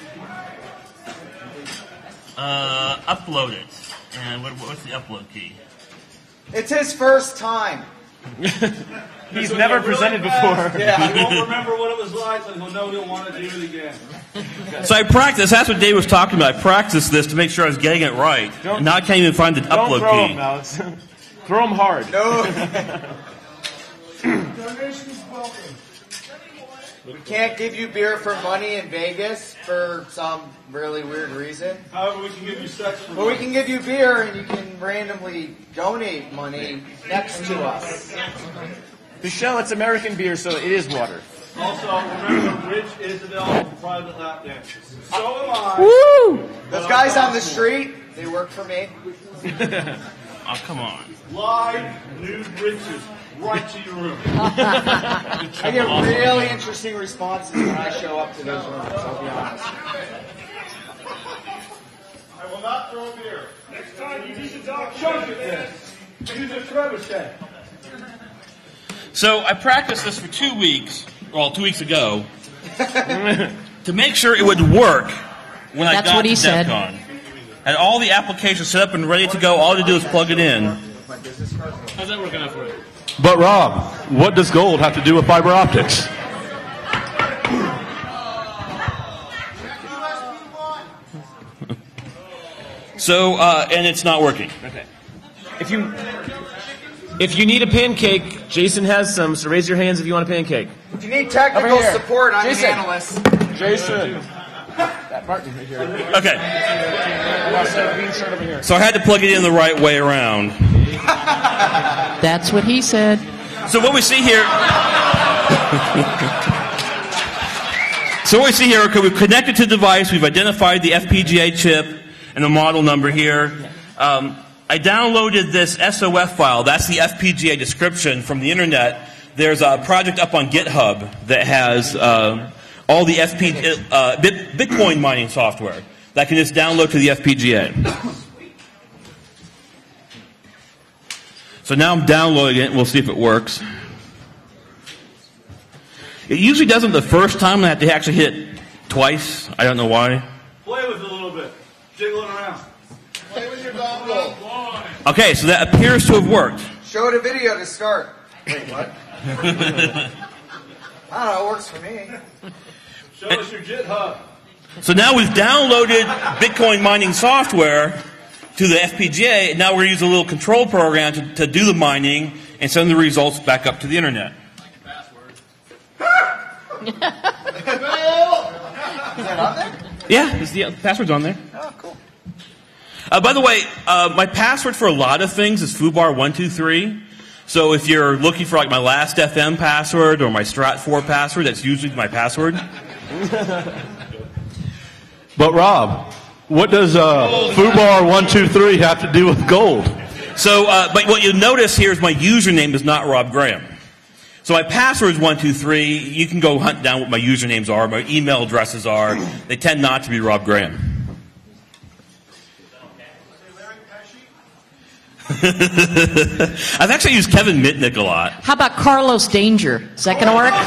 upload it. And what's the upload key? It's his first time. He's never presented before. Yeah, he won't remember what it was like, and he'll know he'll want to do it again. So I practiced. That's what Dave was talking about. I practiced this to make sure I was getting it right. And now I can't even find the upload throw key. him, Alex. Throw him hard. No. We can't give you beer for money in Vegas for some really weird reason. However, we can give you sex for But money. we can give you beer and you can randomly donate money next to us. Michelle, it's American beer, so it is water. Also, remember, Rich is available for private lap dances. So am I. Woo! Those guys on the street, they work for me. Oh, come on. Live nude riches right to your room. I get really interesting responses when I show up to those rooms, I'll be honest. I will not throw beer. Next time you need to chunk it then. Use a trebuchet. So I practiced this for 2 weeks, well, 2 weeks ago, to make sure it would work when I That's got what to he said. DEF CON. Had all the applications set up and ready to go. All I had to do was plug it in. How's that working out for you? But Rob, what does gold have to do with fiber optics? So, and it's not working. Okay. If you need a pancake, Jason has some, so raise your hands if you want a pancake. If you need technical support, I'm an analyst. Jason. That Martin right here. Okay. Bean shirt over here. So I had to plug it in the right way around. That's what he said. So what we see here... So what we see here, okay, we've connected to the device, we've identified the FPGA chip and the model number here. I downloaded this SOF file, that's the FPGA description from the internet. There's a project up on GitHub that has all the Bitcoin mining software that I can just download to the FPGA. So now I'm downloading it, and we'll see if it works. It usually doesn't the first time, I have to actually hit it twice. I don't know why. Play with it a little bit. Jiggle it around. Play with your dongle. Okay, so that appears to have worked. Show it a video to start. Wait, what? I don't know, it works for me. Show us your GitHub. So now we've downloaded Bitcoin mining software to the FPGA, and now we're using a little control program to do the mining and send the results back up to the internet. Is that on there? Yeah, the password's on there. Oh, cool. By the way, my password for a lot of things is foobar123. So if you're looking for like my last FM password or my Strat4 password, that's usually my password. But Rob, what does FUBAR123 have to do with gold? So, but what you'll notice here is my username is not Rob Graham. So my password is 123. You can go hunt down what my usernames are, my email addresses are. They tend not to be Rob Graham. I've actually used Kevin Mitnick a lot. How about Carlos Danger? Is that going to work?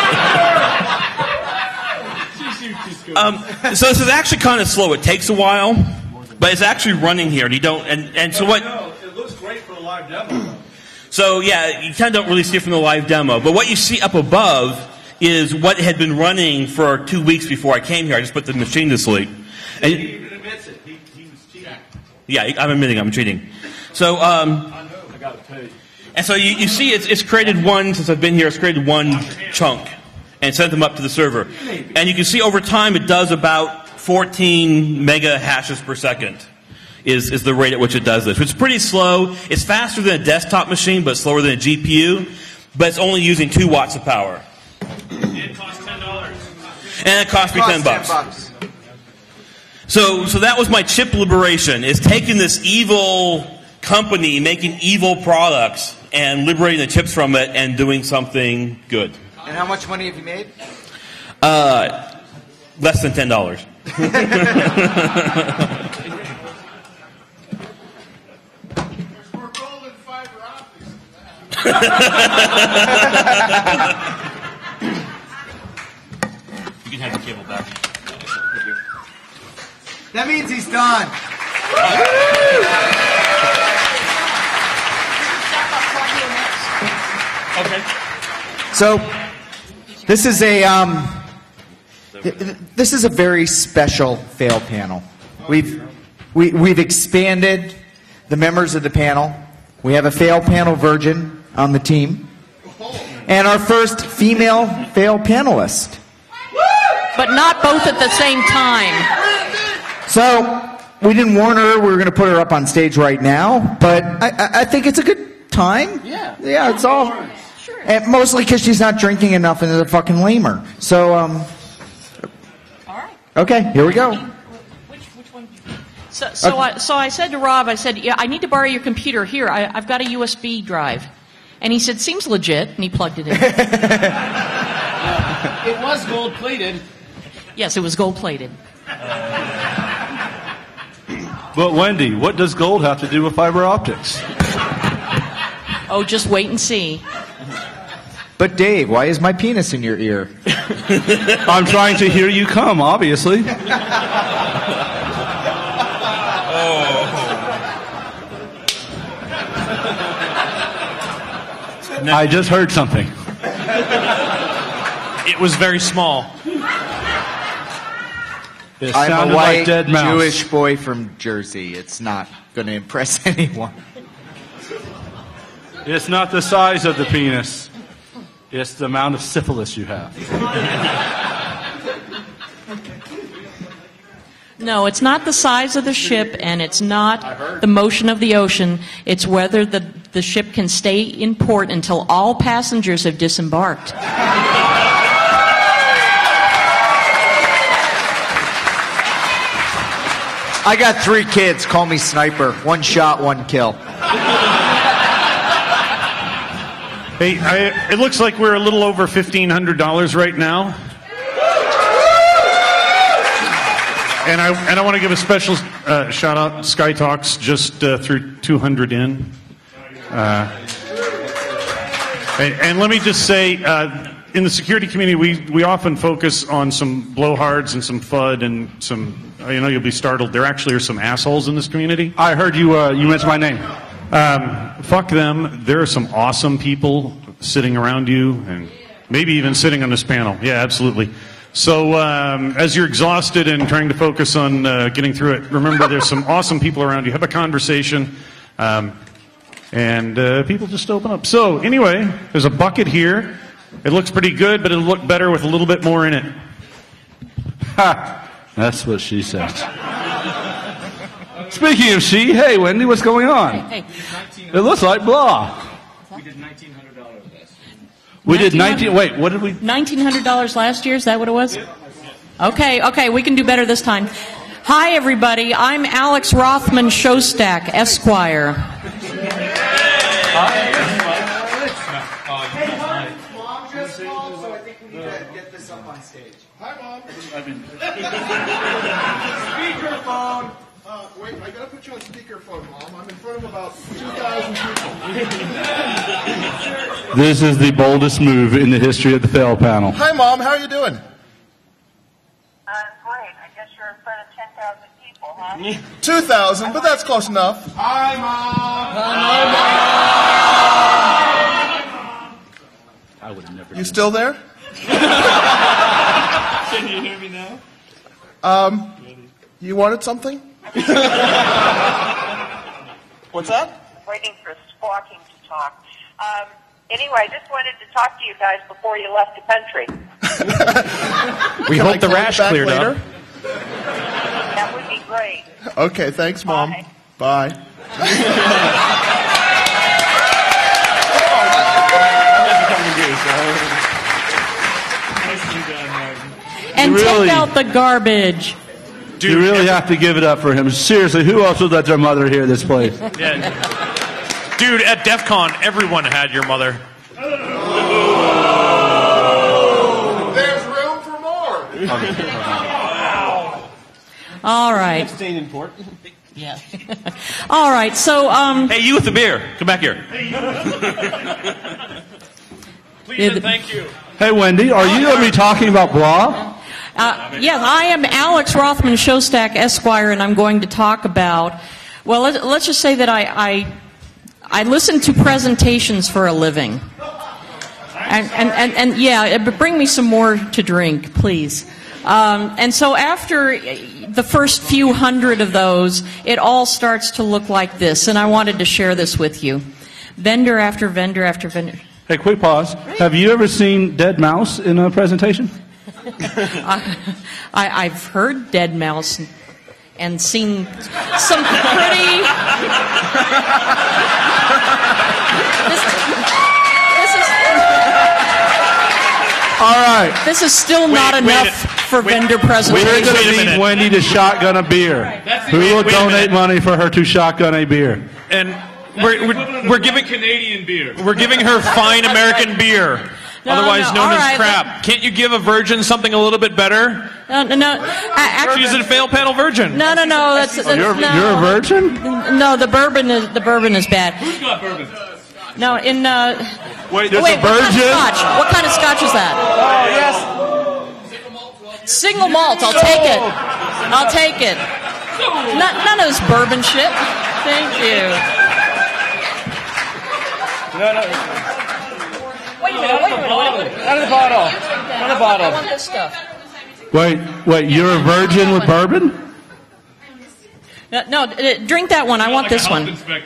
So this is actually kind of slow. It takes a while, but it's actually running here. And you don't. And so what? It looks great for a live demo. So yeah, you kind of don't really see it from the live demo. But what you see up above is what had been running for 2 weeks before I came here. I just put the machine to sleep. And He even admits it. He was cheating. yeah, I'm admitting I'm cheating. So and so you see it's created one, since I've been here, it's created one chunk and sent them up to the server. And you can see over time it does about 14 mega hashes per second is the rate at which it does this. It's pretty slow. It's faster than a desktop machine, but slower than a GPU. But it's only using 2 watts of power. It costs $10. And it cost me $10. So that was my chip liberation, is taking this evil company, making evil products, and liberating the chips from it and doing something good. And how much money have you made? Less than $10. You can have the cable back. That means he's done. Okay. So, this is a very special fail panel. We've expanded the members of the panel. We have a fail panel virgin on the team, and our first female fail panelist. But not both at the same time. So, we didn't warn her we were going to put her up on stage right now, but I think it's a good time. Yeah. Yeah, it's all. Sure. And mostly because she's not drinking enough and is a fucking lamer. So, all right. Okay, here we go. Which one? So I said to Rob, I said, yeah, I need to borrow your computer. Here, I've got a USB drive. And he said, seems legit, and he plugged it in. It was gold-plated. Yes, it was gold-plated. But Wendy, what does gold have to do with fiber optics? Oh, just wait and see. But Dave, why is my penis in your ear? I'm trying to hear you come, obviously. I just heard something. It was very small. It I'm sounded a white like dead mouse. Jewish boy from Jersey. It's not going to impress anyone. It's not the size of the penis. It's the amount of syphilis you have. No, it's not the size of the ship, and it's not the motion of the ocean. It's whether the ship can stay in port until all passengers have disembarked. I got 3 kids. Call me Sniper. 1 shot, 1 kill. Hey, it looks like we're a little over $1,500 right now. And I want to give a special shout out. Sky Talks just threw 200 in. And let me just say, in the security community, we often focus on some blowhards and some FUD and some. You'll be startled. There actually are some assholes in this community. I heard you mentioned my name. Fuck them. There are some awesome people sitting around you, and maybe even sitting on this panel. Yeah, absolutely. So as you're exhausted and trying to focus on getting through it, remember there's some awesome people around you. Have a conversation, and people just open up. So anyway, there's a bucket here. It looks pretty good, but it'll look better with a little bit more in it. Ha! That's what she said. Speaking of she, hey Wendy, what's going on? Hey. It looks like blah. We did $1,900 last. We did 19. Wait, what did we? $1,900 last year. Is that what it was? Okay, we can do better this time. Hi, everybody. I'm Alex Rothman Showstack, Esquire. Hey, Mom. Mom just called, so I think we need to get this up on stage. Hi, Mom. Speakerphone. Wait, I gotta put you on speakerphone, Mom. I'm in front of about 2,000 people. This is the boldest move in the history of the fail panel. Hi, Mom. How are you doing? Great. I guess you're in front of 10,000 people, huh? 2,000, but that's close enough. Hi, Mom. I would have never. You still there? Can you hear me now? You wanted something? What's that? Waiting for Squawking to talk. Anyway, I just wanted to talk to you guys before you left the country. We Can I hope the call you rash back cleared later? up. That would be great. Okay, thanks, Mom. Bye. And Really? take out the garbage. You really have to give it up for him. Seriously, who else would let their mother hear this place? Yeah. Dude, at DEF CON, everyone had your mother. There's room for more. All right. Staying important. Yeah. All right. So, hey, you with the beer, come back here. Please and thank you. Hey, Wendy, are you going to be talking about blah? Yes, I am Alex Rothman Shostak, Esquire, and I'm going to talk about. Well, let's just say that I listen to presentations for a living, and yeah, bring me some more to drink, please. And so after the first few hundred of those, it all starts to look like this, and I wanted to share this with you. Vendor after vendor after vendor. Hey, quick pause. Have you ever seen Dead Mouse in a presentation? I've heard Dead Mouse and seen some pretty... All right. This is still not enough for vendor presentations. We're going to need Wendy to shotgun a beer. Who will donate money for her to shotgun a beer? And we're giving Canadian beer. We're giving her fine American beer, otherwise known as crap. Can't you give a virgin something a little bit better? No. She's a fail panel virgin. No. That's you're a virgin? No, the bourbon is bad. Who's got bourbon? No, in wait, there's a virgin. What kind of scotch is that? Oh, yes. Single malt. I'll take it. I'll take it. None of this bourbon shit. Thank you. No. Wait a minute. Out of the bottle. Out of the bottle. I want this stuff. Wait, you're a virgin with bourbon? No, drink that one. I want this one.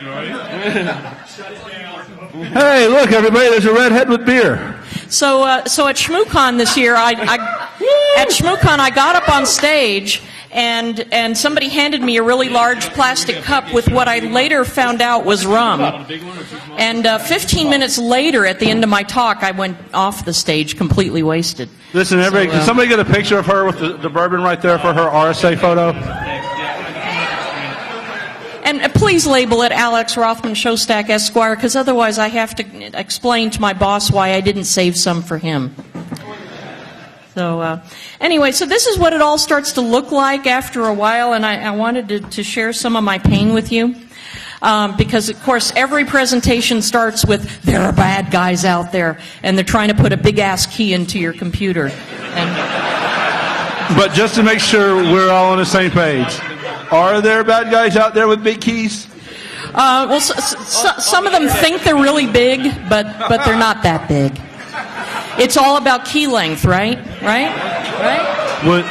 Hey, look, everybody, there's a redhead with beer. So at ShmooCon this year, at ShmooCon, I got up on stage, and somebody handed me a really large plastic cup with what I later found out was rum. And 15 minutes later, at the end of my talk, I went off the stage completely wasted. Listen, can somebody get a picture of her with the bourbon right there for her RSA photo? And please label it Alex Rothman Shostak, Esquire, because otherwise I have to explain to my boss why I didn't save some for him. So anyway, so this is what it all starts to look like after a while, and I wanted to share some of my pain with you. Because, of course, every presentation starts with, there are bad guys out there, and they're trying to put a big-ass key into your computer. But just to make sure we're all on the same page, are there bad guys out there with big keys? Well, some of them think they're really big, but they're not that big. It's all about key length, right? Right? What?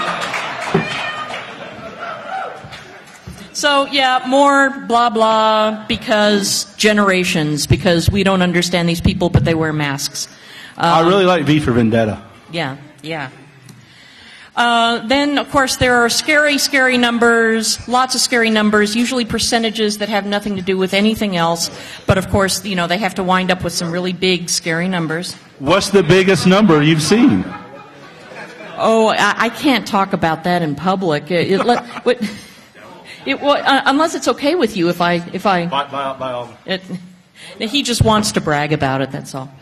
So, yeah, more blah, blah, because generations, because we don't understand these people, but they wear masks. I really like V for Vendetta. Yeah. Then, of course, there are scary, scary numbers, lots of scary numbers, usually percentages that have nothing to do with anything else. But, of course, they have to wind up with some really big, scary numbers. What's the biggest number you've seen? Oh, I can't talk about that in public. Unless it's okay with you if I... By all. He just wants to brag about it, that's all.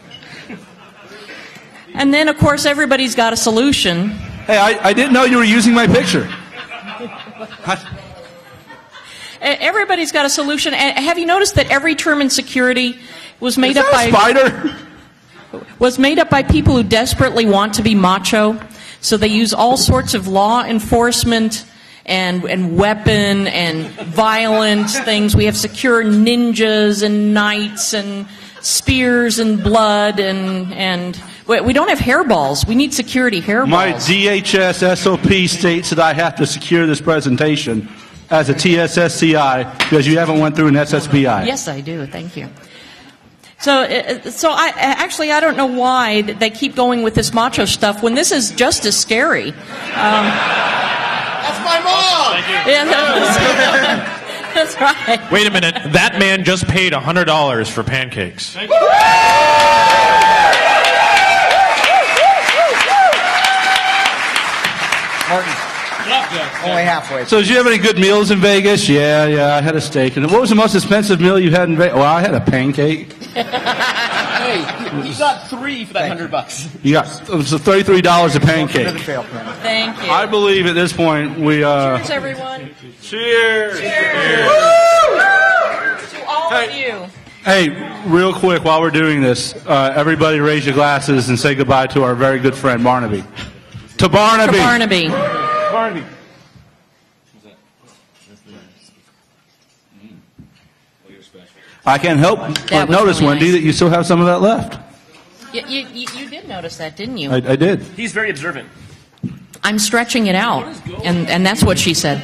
And then, of course, everybody's got a solution. Hey, I didn't know you were using my picture. Everybody's got a solution. And have you noticed that every term in security was made up by... spider? Was made up by people who desperately want to be macho. So they use all sorts of law enforcement and weapon and violent things. We have secure ninjas and knights and spears and blood and we don't have hairballs. We need security hairballs. My DHS SOP states that I have to secure this presentation as a TSSCI because you haven't went through an SSBI. Yes, I do. Thank you. So I don't know why they keep going with this macho stuff when this is just as scary. That's my mom! Yeah, that's right. Wait a minute. That man just paid $100 for pancakes. Martin, Only halfway. So did you have any good meals in Vegas? Yeah, I had a steak. And what was the most expensive meal you had in Vegas? Well, I had a pancake. Hey, you got 3 for that $100. You got it was $33 a pancake. Thank you. I believe at this point we Cheers, everyone. Cheers. Cheers. To all of you. Hey, real quick while we're doing this, everybody raise your glasses and say goodbye to our very good friend Barnaby. To Barnaby. To Barnaby. Barnaby. I can't help but notice, really Wendy, nice. that you still have some of that left. You did notice that, didn't you? I did. He's very observant. I'm stretching it out, and that's what she said.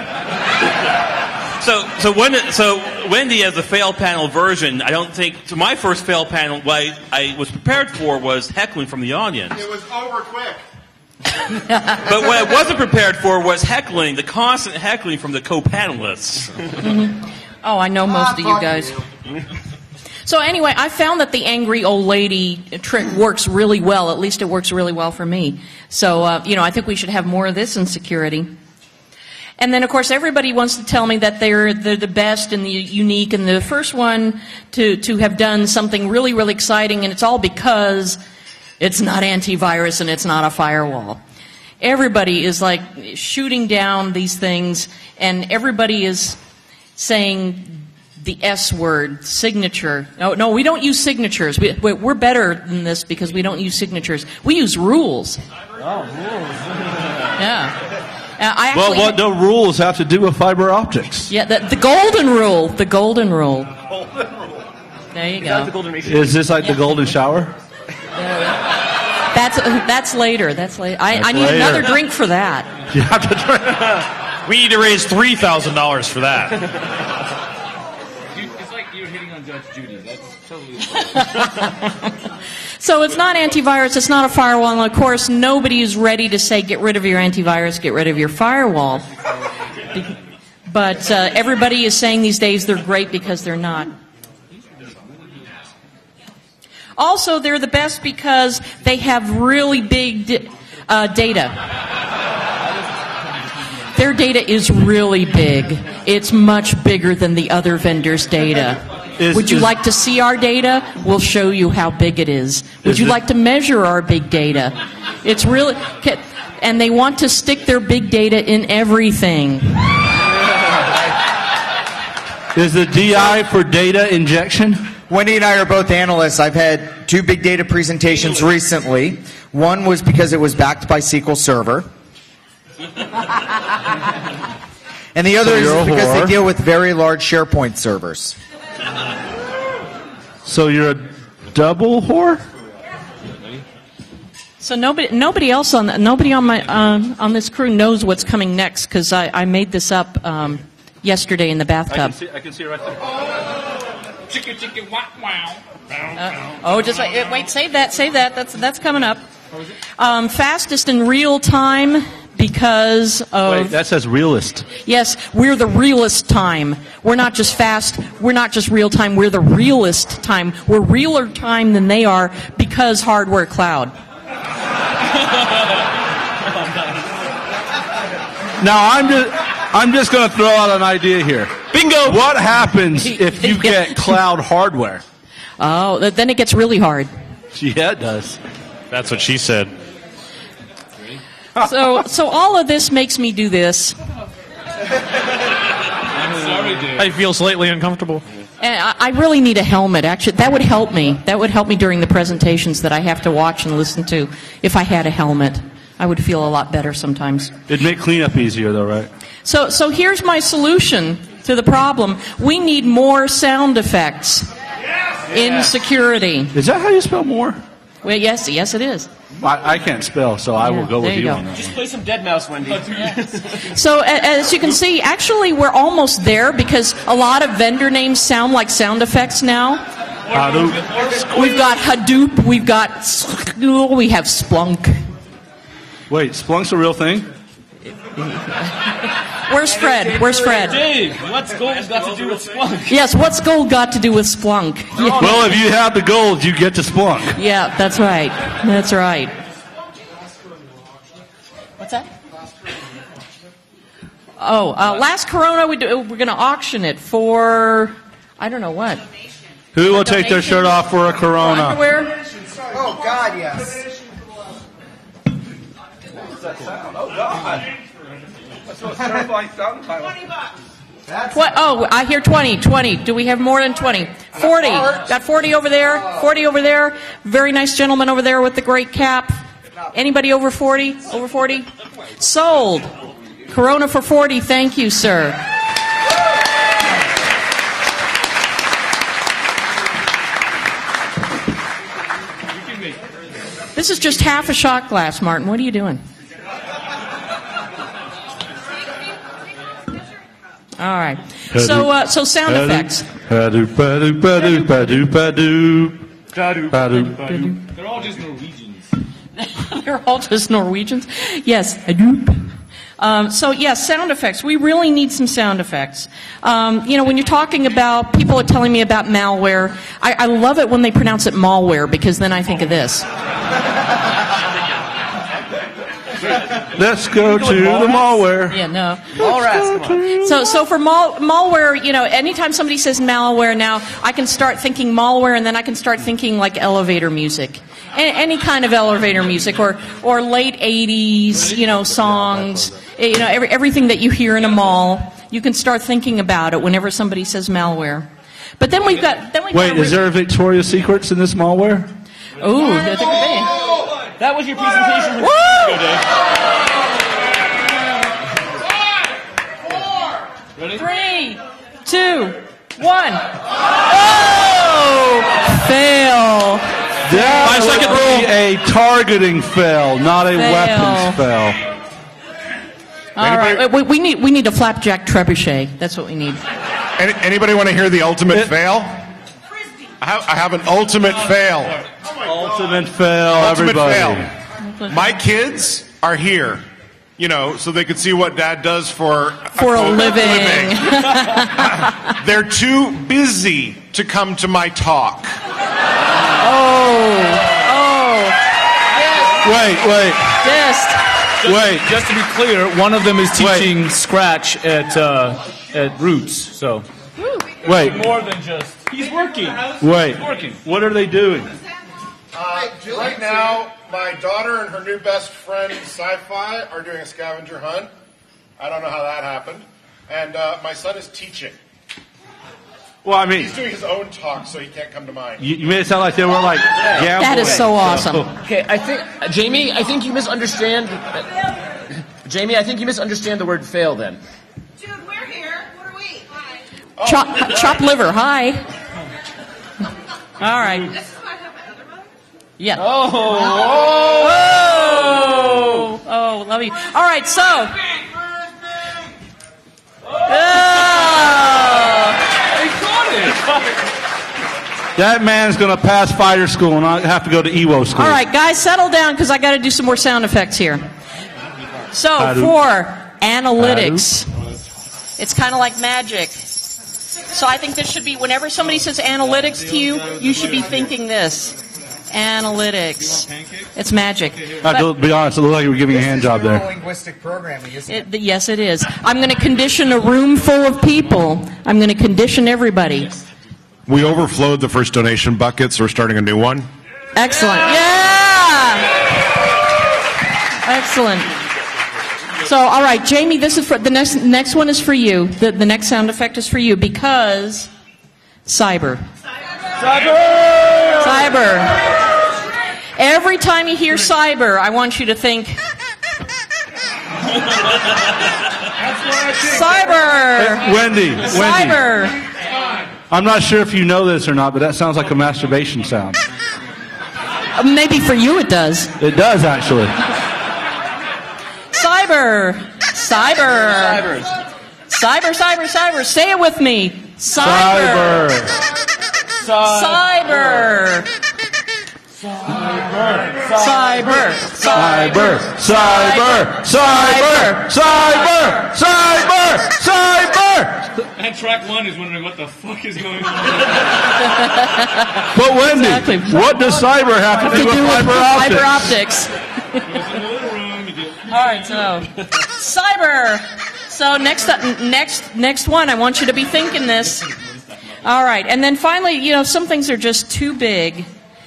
So Wendy, as a fail panel version, I don't think. So my first fail panel, what I was prepared for was heckling from the audience. It was over quick. But what I wasn't prepared for was heckling, the constant heckling from the co-panelists. Mm-hmm. Oh, I know most of you guys. So anyway, I found that the angry old lady trick works really well. At least it works really well for me. So, I think we should have more of this in security. And then, of course, everybody wants to tell me that they're the best and the unique and the first one to have done something really, really exciting, and it's all because it's not antivirus and it's not a firewall. Everybody is like shooting down these things, and everybody is saying the S word, signature. No, we don't use signatures. We're better than this because we don't use signatures. We use rules. Oh, rules. Yeah. What do rules have to do with fiber optics? Yeah, the golden rule. The golden rule. There you go. Is this like the golden shower? That's later. That's later. I need another drink for that. You have to drink. We need to raise $3,000 for that. It's like you're hitting on Judge Judy. That's totally. So it's not antivirus, it's not a firewall, and of course nobody is ready to say get rid of your antivirus, get rid of your firewall. But everybody is saying these days they're great because they're not. Also, they're the best because they have really big data. Their data is really big. It's much bigger than the other vendors' data. Would you like to see our data? We'll show you how big it is. Would you like to measure our big data? It's really, and they want to stick their big data in everything. Is the DI for data injection? Wendy and I are both analysts. I've had 2 big data presentations recently. One was because it was backed by SQL Server. And the other is because they deal with very large SharePoint servers. So you're a double whore? So nobody else on my on this crew knows what's coming next because I made this up yesterday in the bathtub. I can see it right there. Chicka chicka wow wow. Just wait. Save that. That's coming up. Fastest in real time. Because of... Wait, that says realist. Yes, we're the realest time. We're not just fast. We're not just real time. We're the realest time. We're realer time than they are because hardware cloud. Now, I'm just going to throw out an idea here. Bingo! What happens if you get cloud hardware? Oh, then it gets really hard. Yeah, it does. That's what she said. So all of this makes me do this. I'm sorry, dude. I feel slightly uncomfortable. And I really need a helmet. Actually, that would help me. That would help me during the presentations that I have to watch and listen to. If I had a helmet, I would feel a lot better sometimes. It'd make cleanup easier, though, right? So here's my solution to the problem. We need more sound effects in security. Is that how you spell more? Well, yes, it is. I can't spell, so I will go with you on that. Just play some Deadmau5, Wendy. So as you can see, actually we're almost there because a lot of vendor names sound like sound effects now. Hadoop. We've got Hadoop. We have Splunk. Wait, Splunk's a real thing? Where's Fred? Dave, what's gold got to do with Splunk? Yes, what's gold got to do with Splunk? Yeah. Well, if you have the gold, you get to Splunk. Yeah, that's right. That's right. What's that? Last Corona, we're going to auction it for, I don't know what. Who will take their shirt off for a Corona? Underwear? Oh, God, yes. Oh, God. That's what sounds like $20. I hear 20. 20. Do we have more than 20? 40. Got 40 over there. 40 over there. Very nice gentleman over there with the great cap. Anybody over 40? Over 40? Sold. Corona for 40. Thank you, sir. This is just half a shot glass, Martin. What are you doing? All right. So sound effects. They're all just Norwegians. They're all just Norwegians? Yes. Sound effects. We really need some sound effects. When you're talking about, people are telling me about malware. I love it when they pronounce it malware, because then I think of this. Let's go to the malware. Yeah, no. So for malware, anytime somebody says malware now, I can start thinking malware, and then I can start thinking like elevator music. Any kind of elevator music, or late 80s, songs, everything that you hear in a mall, you can start thinking about it whenever somebody says malware. But then we've got... Wait, is there Victoria's Secrets in this malware? Ooh, there could be. That was your presentation. Woo! Ready? 3, 2, 1. Oh! Fail. That would be a targeting fail, not a weapons fail. All right, we need a flapjack trebuchet. That's what we need. Anybody want to hear the ultimate fail? I have an ultimate fail. Ultimate fail, everybody. Fail. My kids are here, so they could see what Dad does for a living. They're too busy to come to my talk. Wait. Just to be clear, one of them is teaching Scratch at Roots. So. Wait. More than just. He's working. Wait. He's working. What are they doing? Right now, my daughter and her new best friend, Sci-Fi, are doing a scavenger hunt. I don't know how that happened. And my son is teaching. Well, I mean, he's doing his own talk, so he can't come to mine. You made it sound like they were like gambling. That is so awesome. Okay, I think Jamie, I think you misunderstand. Jamie, I think you misunderstand the word fail. Then. Dude, we're here. What are we? Hi. Chop liver. Hi. All right. This is why I have my other mode? Yeah. Oh, love you. All right, so. That man's going to pass fighter school and I have to go to EWO school. All right, guys, settle down because I got to do some more sound effects here. So for analytics, it's kind of like magic. So I think this should be, whenever somebody says analytics to you, you should be thinking this. Analytics. It's magic. To be honest, it looks like you were giving a hand job there. Linguistic programming, isn't it? Yes, it is. I'm going to condition a room full of people. I'm going to condition everybody. We overflowed the first donation bucket, so we're starting a new one. Excellent. Yeah! Excellent. So, all right, Jamie, this is for the next one is for you. The next sound effect is for you because cyber. Every time you hear cyber, I want you to think cyber. Hey, Wendy. Cyber. I'm not sure if you know this or not, but that sounds like a masturbation sound. Maybe for you it does. It does, actually. Cyber. Say it with me. Cyber. And track one is wondering what the fuck is going on. But Wendy, what does cyber have to do with fiber optics? All right, so cyber. So next one, I want you to be thinking this. All right, and then finally, some things are just too big.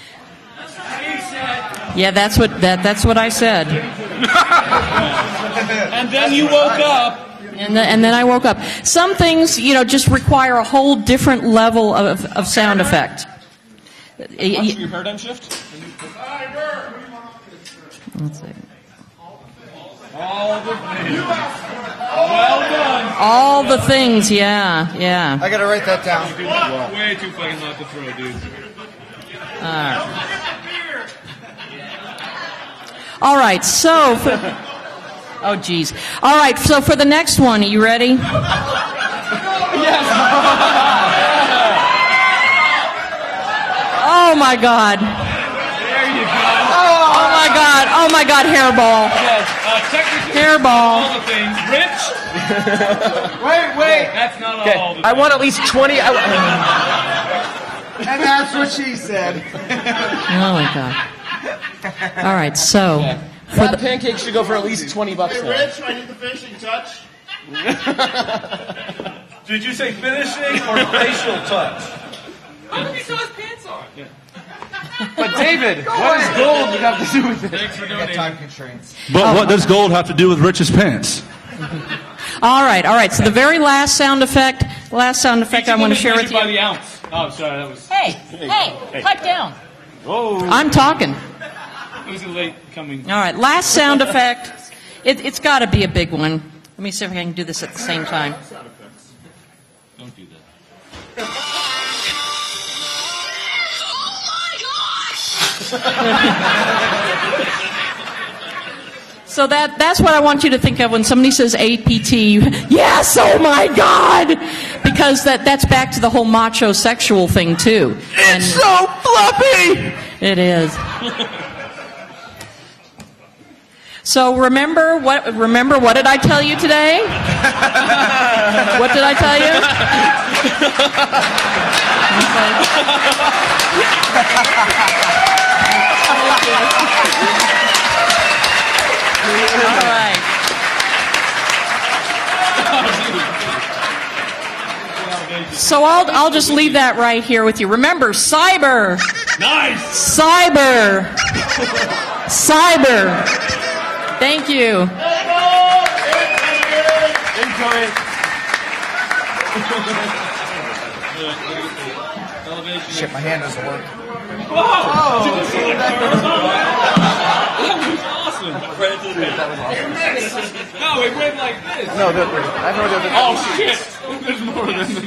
Yeah, that's what I said. And then you woke up. And then I woke up. Some things, just require a whole different level of sound effect. Your paradigm shift? Let's see. All the things. Well done. All the things, yeah. I gotta write that down. Way too fucking loud to throw, dude. All right, so... Oh, geez. All right, so for the next one, are you ready? Yes. Oh, my God. There you go. Oh, my God, hairball. Yes. Technically, Hairball. all the things. Rich? Wait. That's not all the I want at least 20. And that's what she said. Oh, my God. All right, so... That pancake should go for at least $20 now. Rich, I need the finishing touch. Did you say finishing or facial touch? How did he throw his pants on? Yeah. But David, what does gold have to do with it? Thanks for donating. Time constraints. But what does gold have to do with Rich's pants? All right. So the very last sound effect I want to share with By you. the ounce. Oh, sorry, that was... Hey, pipe down. Whoa. I'm talking. It was a late coming. All right, last sound effect. It's got to be a big one. Let me see if I can do this at the same time. Don't do that. So that's what I want you to think of when somebody says APT. Yes, oh my God! Because that's back to the whole macho sexual thing too. It's so fluffy! It is. So remember what did I tell you today? What did I tell you? All right. So I'll just leave that right here with you. Remember, cyber. Nice. Cyber. Thank you. Shit, my hand doesn't work. Whoa! Did you see that That was awesome. No, it went like this. No, I know that. Oh shit! There's more than the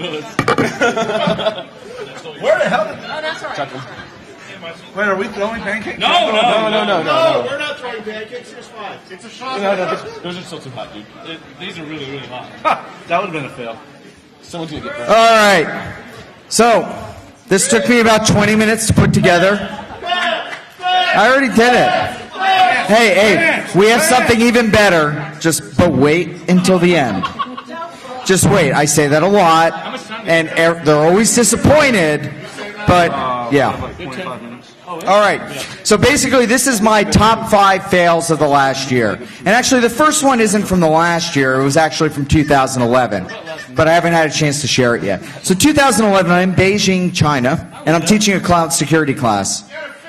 normal. Where the hell did... Oh, that's all right. Wait, are we throwing pancakes? No, we're not throwing pancakes. Here's five. It's a shot. Those are still too hot, dude. These are really, really hot. That would have been a fail. Someone's gonna get burned. All right. So, this took me about 20 minutes to put together. I already did it. Hey, we have something even better. But wait until the end. Just wait. I say that a lot, and they're always disappointed. But yeah. All right. So basically, this is my top 5 fails of the last year. And actually, the first one isn't from the last year. It was actually from 2011. But I haven't had a chance to share it yet. So 2011, I'm in Beijing, China, and I'm teaching a cloud security class.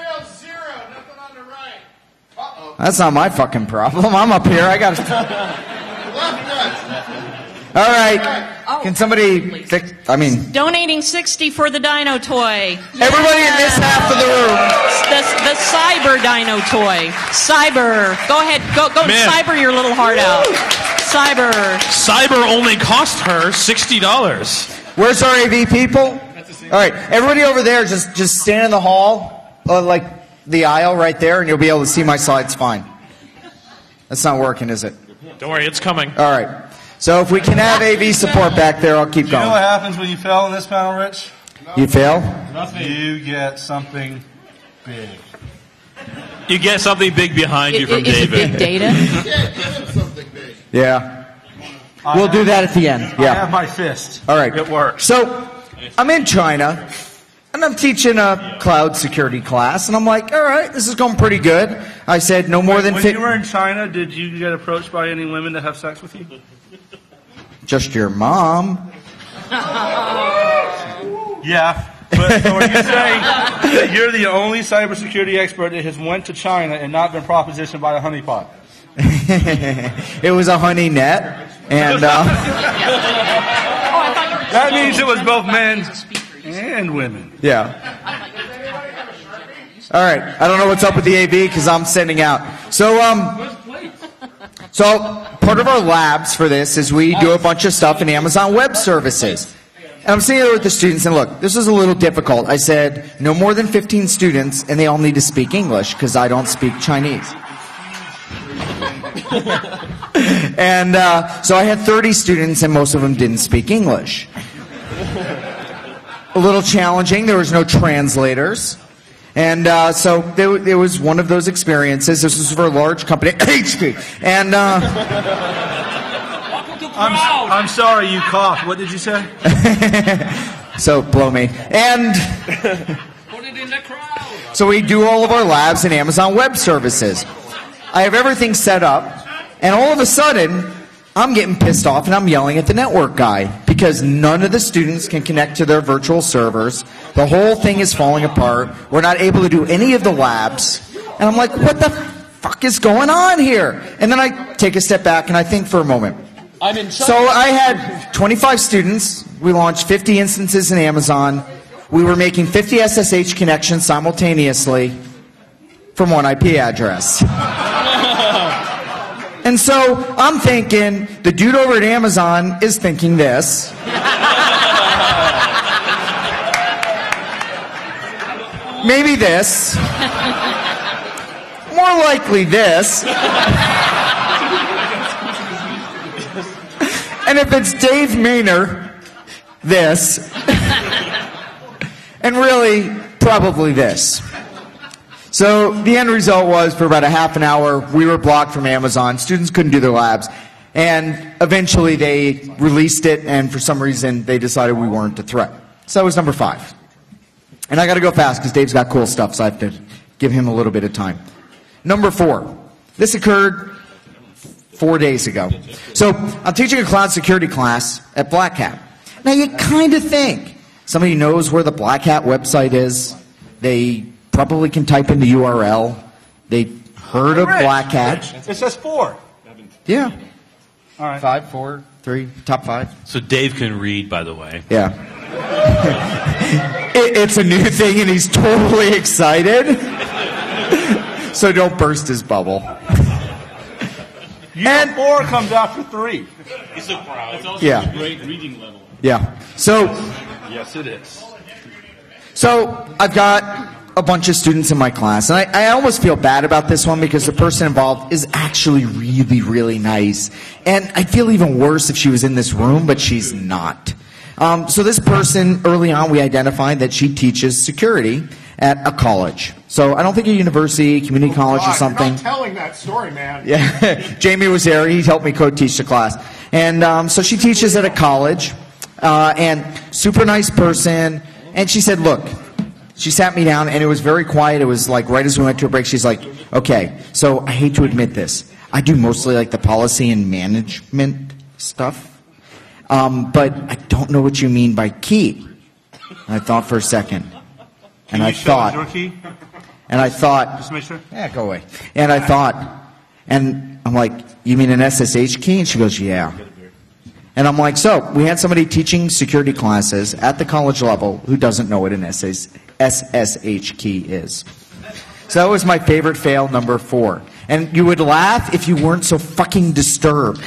That's not my fucking problem. I'm up here. I got All right. Can somebody fix... Donating 60 for the dino toy. Everybody in this half of the room. The cyber dino toy. Cyber. Go ahead. Go Man. cyber your little heart out. Cyber. Cyber only cost her $60. Where's our AV people? All right. Everybody over there, just stand in the hall, like the aisle right there, and you'll be able to see my slides fine. That's not working, is it? Don't worry, it's coming. All right. So if we can have AV support back there, I'll keep You know what going. happens when you fail in this panel, Rich? You fail? Nothing. You get something big. You get something big behind you from Is it David. big data? Yeah. We'll do that at the end. I have Yeah. my fist. All right. It works. So I'm in China, and I'm teaching a cloud security class, and I'm like, all right, this is going pretty good. I said no more than When 50. you were in China, did you get approached by any women to have sex with you? Just your mom. Yeah. But so are you saying that you're the only cybersecurity expert that has went to China and not been propositioned by a honeypot? It was a honey net, and that means it was both men and women. Yeah. All right. I don't know what's up with the AV because I'm sending out. So part of our labs for this is we do a bunch of stuff in Amazon Web Services. And I'm sitting there with the students, and look, this is a little difficult. I said, no more than 15 students, and they all need to speak English, because I don't speak Chinese. And so I had 30 students, and most of them didn't speak English. A little challenging. There was no translators. And so there was one of those experiences. This was for a large company, HP. And... I'm sorry you coughed. What did you say? So blow me. And so we do all of our labs in Amazon Web Services. I have everything set up, and all of a sudden, I'm getting pissed off and I'm yelling at the network guy because none of the students can connect to their virtual servers. The whole thing is falling apart. We're not able to do any of the labs. And I'm like, what the fuck is going on here? And then I take a step back and I think for a moment. So I had 25 students. We launched 50 instances in Amazon. We were making 50 SSH connections simultaneously from one IP address. And so I'm thinking, the dude over at Amazon is thinking this. Maybe this. More likely this. And if it's Dave Maynor, this. And really, probably this. So the end result was, for about a half an hour, we were blocked from Amazon. Students couldn't do their labs. And eventually they released it, and for some reason they decided we weren't a threat. So that was number 5. And I got to go fast because Dave's got cool stuff, so I have to give him a little bit of time. Number 4. This occurred 4 days ago. So I'm teaching a cloud security class at Black Hat. Now you kind of think somebody knows where the Black Hat website is. They probably can type in the URL. They heard of Black Hat. It says 4. Yeah. All right. 5, 4, 3, top 5. So Dave can read, by the way. Yeah. It's a new thing and he's totally excited. So don't burst his bubble. And 4 comes after 3. It's also Yeah. a great reading level. Yeah. So Yes, it is. I've got a bunch of students in my class, and I almost feel bad about this one because the person involved is actually really, really nice. And I'd feel even worse if she was in this room, but she's not. So this person, early on, we identified that she teaches security at a college. So I don't think a university, community college or something. You're not telling that story, man. Yeah, Jamie was there. He helped me co-teach the class. And so she teaches at a college, and super nice person. And she said, look, she sat me down, and it was very quiet. It was like right as we went to a break, she's like, okay, so I hate to admit this. I do mostly like the policy and management stuff. But I don't know what you mean by key. And I thought for a second. Can you show us your key? And I thought, Just make sure. yeah, go away. And I thought, and I'm like, you mean an SSH key? And she goes, yeah. And I'm like, so we had somebody teaching security classes at the college level who doesn't know what an SSH key is. So that was my favorite fail, number 4. And you would laugh if you weren't so fucking disturbed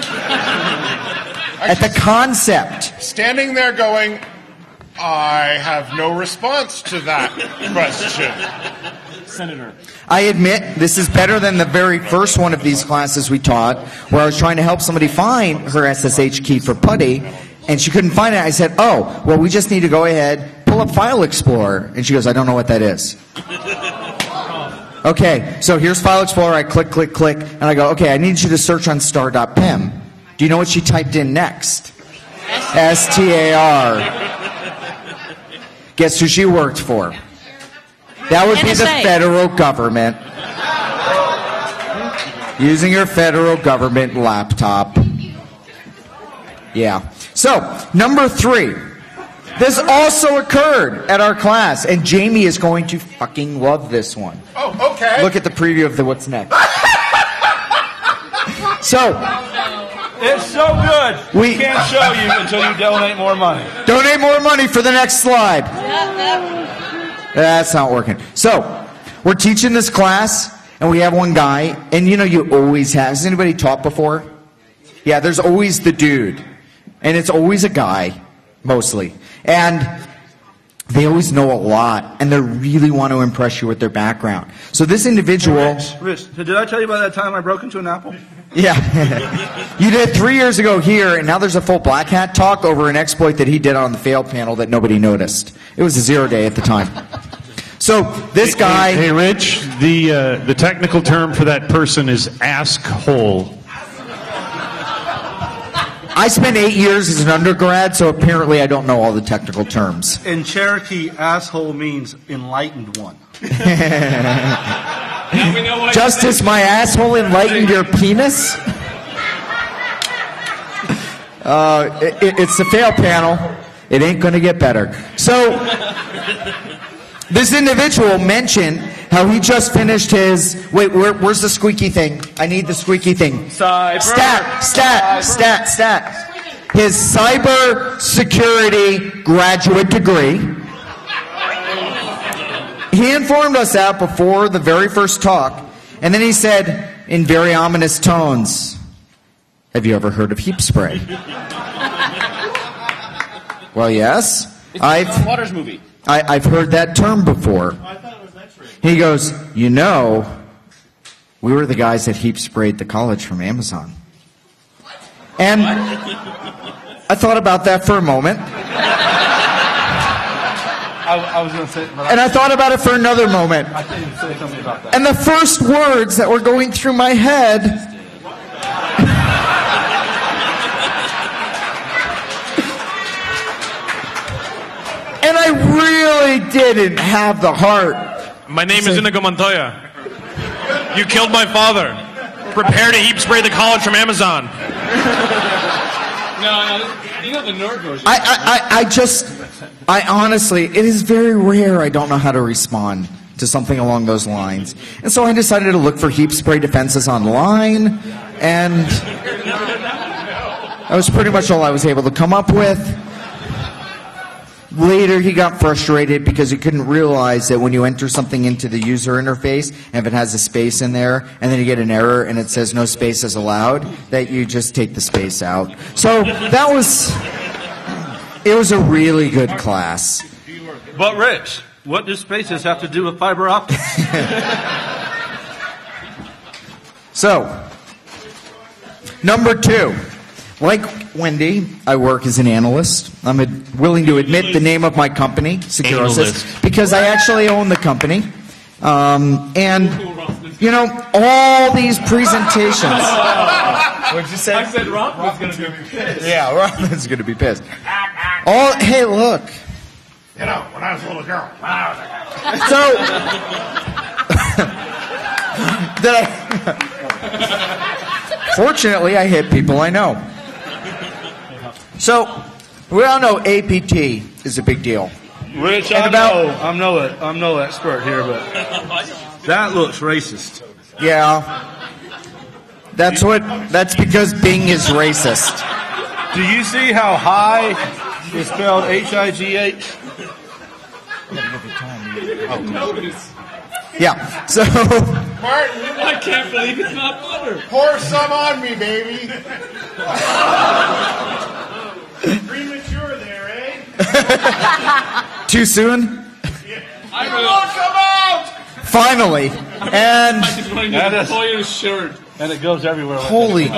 at the concept. Standing there going, I have no response to that question. Senator. I admit this is better than the very first one of these classes we taught, where I was trying to help somebody find her SSH key for PuTTY, and she couldn't find it. I said, oh, well, we just need to go ahead, pull up File Explorer. And she goes, I don't know what that is. Okay, so here's File Explorer. I click, click, click, and I go, okay, I need you to search on star.pem. Do you know what she typed in next? STAR. Guess who she worked for? That would be the NSA. federal government. Using your federal government laptop. Yeah. So, number 3. This also occurred at our class, and Jamie is going to fucking love this one. Oh, okay. Look at the preview of the what's next. So, It's so good. We can't show you until you donate more money. donate more money for the next slide. That's not working. So, we're teaching this class, and we have one guy, and you know you always have. Has anybody taught before? Yeah, there's always the dude. And it's always a guy, mostly. And they always know a lot, and they really want to impress you with their background. So this individual... Rich, did I tell you about that time I broke into an apple? Yeah. You did 3 years ago here, and now there's a full Black Hat talk over an exploit that he did on the fail panel that nobody noticed. It was a 0 day at the time. So this guy... Hey, Rich, the technical term for that person is ask hole. I spent 8 years as an undergrad, so apparently I don't know all the technical terms. In Cherokee, asshole means enlightened one. Justice, my asshole enlightened your penis? It's the fail panel. It ain't going to get better. So, this individual mentioned how he just finished his... Wait, where's the squeaky thing? I need the squeaky thing. Stat. His cyber security graduate degree. He informed us that before the very first talk, and then he said, in very ominous tones, have you ever heard of heap spray? Well, yes. Waters movie. I've heard that term before. He goes, you know, we were the guys that heap sprayed the college from Amazon. And I thought about that for a moment. I was going to say... And I thought about it for another moment. I think you say something about that. And the first words that were going through my head... and I really didn't have the heart. My name is Inigo Montoya. You killed my father. Prepare to heap spray the college from Amazon. No, you know the nerd version. I honestly, it is very rare I don't know how to respond to something along those lines. And so I decided to look for heap spray defenses online, and that was pretty much all I was able to come up with. Later, he got frustrated because he couldn't realize that when you enter something into the user interface, and if it has a space in there, and then you get an error and it says no space is allowed, that you just take the space out. So it was a really good class. But Rich, what do spaces have to do with fiber optics? So, number 2. Like Wendy, I work as an analyst. I'm willing to admit the name of my company, Securosys, because I actually own the company. And, you know, all these presentations... What'd you say? I said Rob was going to be pissed. Yeah, Robin's going to be pissed. Hey, look. You know, when I was a little girl, Fortunately, I hit people I know. So, we all know APT is a big deal. Rich, I'm no expert here, but that looks racist. Yeah. That's because Bing is racist. Do you see how high is spelled H-I-G-H? Yeah, so... Martin, I can't believe it's not butter. Pour some on me, baby. Premature there, eh? Too soon? I won't come out! Finally. And... I just wanted to pull your shirt. And it goes everywhere. Like Holy...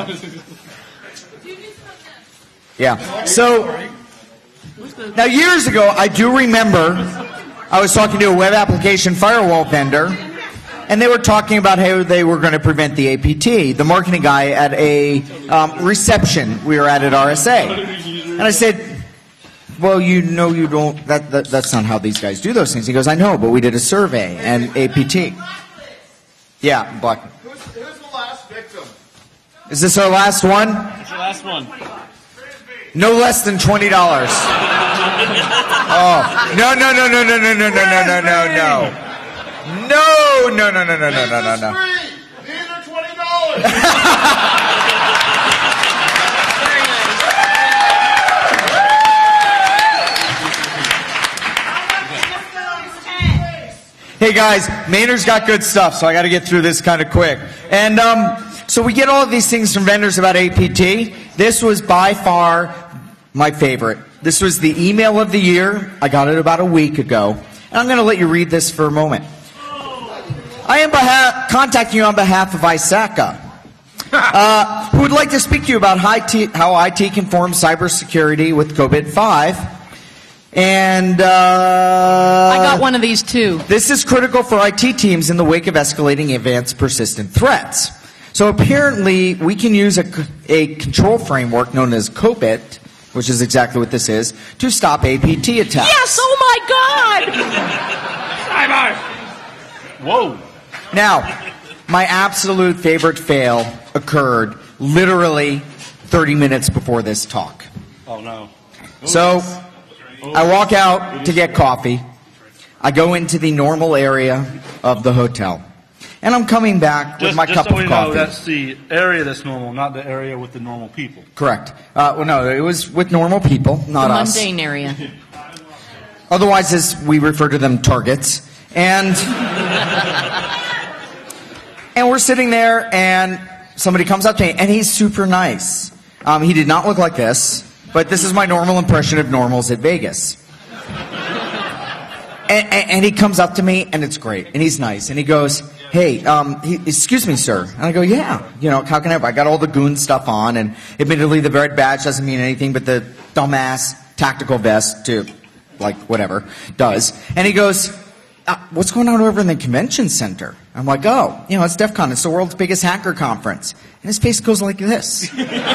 Yeah. So, now years ago, I do remember I was talking to a web application firewall vendor, and they were talking about how they were going to prevent the APT, the marketing guy at a reception we were at RSA. And I said, well, you know you don't, that's not how these guys do those things. He goes, I know, but we did a survey, and APT. Yeah, Black. Who's the last victim? Is this our last one? It's the last one. No less than $20. Oh, no. No. These are $20. Hey guys, Maynard's got good stuff, so I got to get through this kind of quick. And so we get all of these things from vendors about APT. This was by far my favorite. This was the email of the year. I got it about a week ago. And I'm going to let you read this for a moment. I am contacting you on behalf of ISACA, who would like to speak to you about how IT conforms cybersecurity with COVID-5. And I got one of these too. This is critical for IT teams in the wake of escalating advanced persistent threats. So apparently we can use a control framework known as COBIT, which is exactly what this is, to stop APT attacks. Yes, oh my God! Whoa. Now, my absolute favorite fail occurred literally 30 minutes before this talk. Oh, no. So I walk out to get coffee. I go into the normal area of the hotel. And I'm coming back with my cup so of we coffee. know, that's the area that's normal, not the area with the normal people. Correct. Well, no, it was with normal people, not the us. mundane area. Otherwise, as we refer to them, targets. And we're sitting there, and somebody comes up to me, and he's super nice. He did not look like this, but this is my normal impression of normals at Vegas. And he comes up to me, and it's great, and he's nice, and he goes, "Hey, excuse me, sir." And I go, "Yeah, how can I help?" I got all the goon stuff on, and admittedly, the red badge doesn't mean anything, but the dumbass tactical vest to, whatever, does. And he goes, "What's going on over in the convention center?" I'm like, "Oh, it's DEF CON. It's the world's biggest hacker conference." And his face goes like this.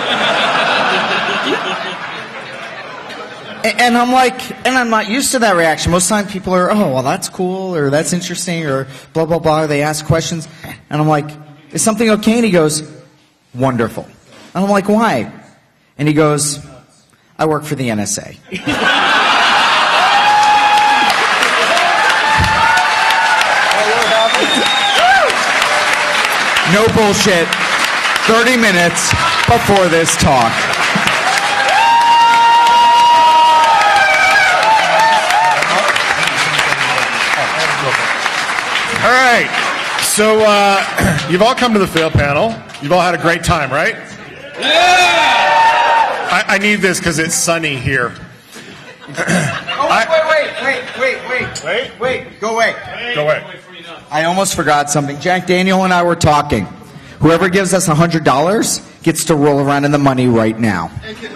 And I'm and I'm not used to that reaction. Most of the time people are, "Oh, well, that's cool," or "That's interesting," or blah, blah, blah. They ask questions. And I'm like, "Is something okay?" And he goes, "Wonderful." And I'm like, "Why?" And he goes, "I work for the NSA." No bullshit. 30 minutes before this talk. All right. So you've all come to the fail panel. You've all had a great time, right? Yeah! I need this because it's sunny here. Wait. Go away. Go away. I almost forgot something. Jack Daniel and I were talking. Whoever gives us $100 gets to roll around in the money right now.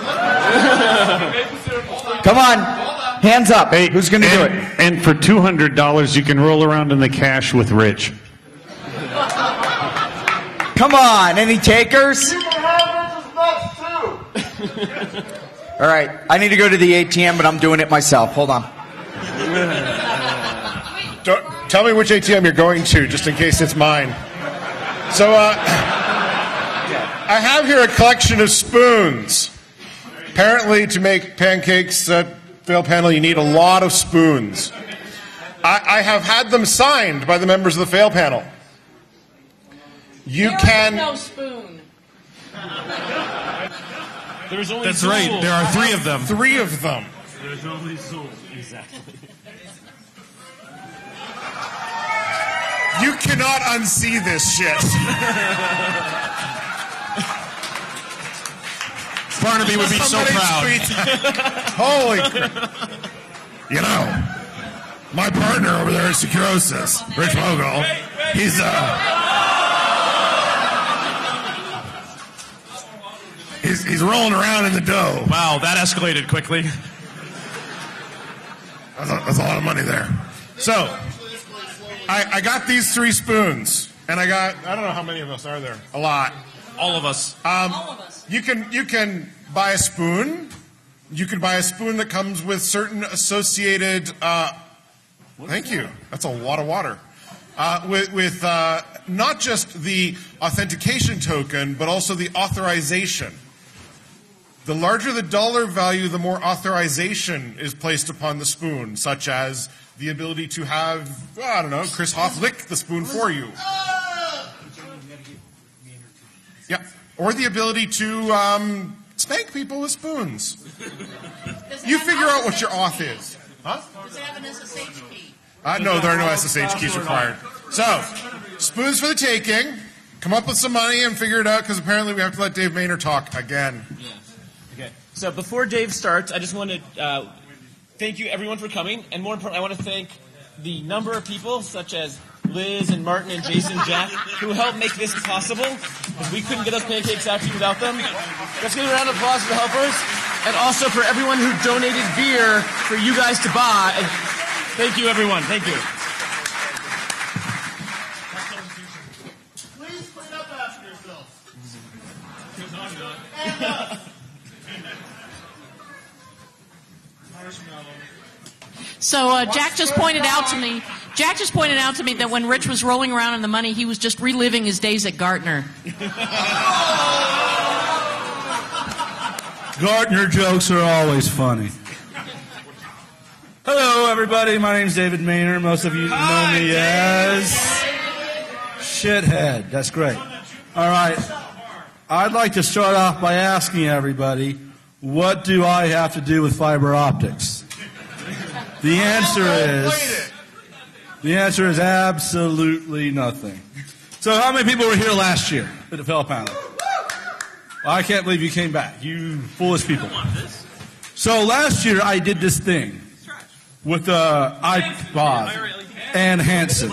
Come on. Hands up. Hey, who's going to do it? And for $200, you can roll around in the cash with Rich. Come on. Any takers? All right. I need to go to the ATM, but I'm doing it myself. Hold on. Tell me which ATM you're going to, just in case it's mine. So, I have here a collection of spoons. Apparently, to make pancakes at Fail Panel, you need a lot of spoons. I have had them signed by the members of the Fail Panel. You can. No spoon. There's only That's right. There are 3 of them. 3 of them. There's only Zool. Exactly. You cannot unsee this shit. Barnaby would be so proud. Holy crap. My partner over there is Securosis, Rich Mogul. He's rolling around in the dough. Wow, that escalated quickly. That's a lot of money there. So, I got these 3 spoons, and I don't know how many of us are there. A lot. All of us. You can buy a spoon. You can buy a spoon that comes with certain associated. Thank you. That's a lot of water. With not just the authentication token, but also the authorization. The larger the dollar value, the more authorization is placed upon the spoon, such as the ability to have, well, I don't know, Chris Hoff lick the spoon for you. Yeah. Or the ability to spank people with spoons. You figure out what your auth is. Huh? Does it have an SSH key? No, there are no SSH keys required. So, spoons for the taking. Come up with some money and figure it out, because apparently we have to let Dave Maynard talk again. Okay. So before Dave starts, I just want to thank you everyone for coming, and more importantly, I want to thank the number of people, such as Liz and Martin and Jason, Jack, who helped make this possible, because we couldn't get those pancakes out to you without them. Let's give a round of applause for the helpers, and also for everyone who donated beer for you guys to buy. Thank you, everyone. Thank you. Please clean up after yourself. So Jack just pointed out to me. Jack just pointed out to me that when Rich was rolling around in the money, he was just reliving his days at Gartner. Gartner jokes are always funny. Hello, everybody. My name's David Maynard. Most of you know me as Shithead. That's great. All right. I'd like to start off by asking everybody, what do I have to do with fiber optics? The answer is absolutely nothing. So how many people were here last year at the Fell Panel? Well, I can't believe you came back. You foolish people. So last year I did this thing with iPod and Hanson.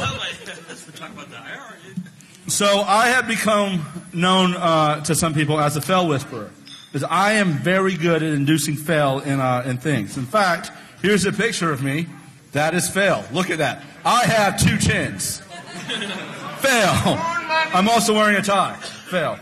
So I have become known to some people as a Fell Whisperer, because I am very good at inducing fail in things. In fact, here's a picture of me. That is fail. Look at that. I have 2 chins. Fail. I'm also wearing a tie. Fail.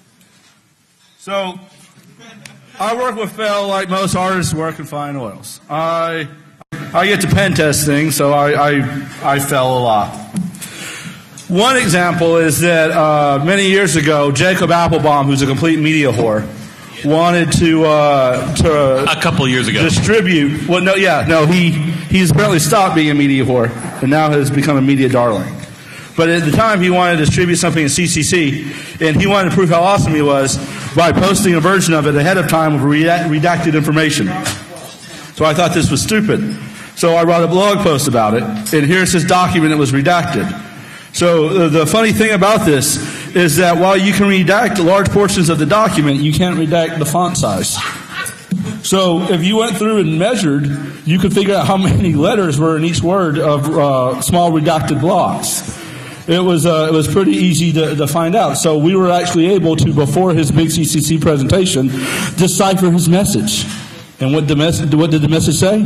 So I work with fail like most artists work in fine oils. I get to pen test things, so I fail a lot. One example is that many years ago, Jacob Applebaum, who's a complete media whore, wanted to a couple years ago distribute. Well, he's apparently stopped being a media whore and now has become a media darling. But at the time, he wanted to distribute something in CCC, and he wanted to prove how awesome he was by posting a version of it ahead of time with redacted information. So I thought this was stupid. So I wrote a blog post about it, and here's his document that was redacted. So the funny thing about this is that while you can redact large portions of the document, you can't redact the font size. So if you went through and measured, you could figure out how many letters were in each word of small redacted blocks. It was pretty easy to find out. So we were actually able to, before his big CCC presentation, decipher his message. And what did the message say?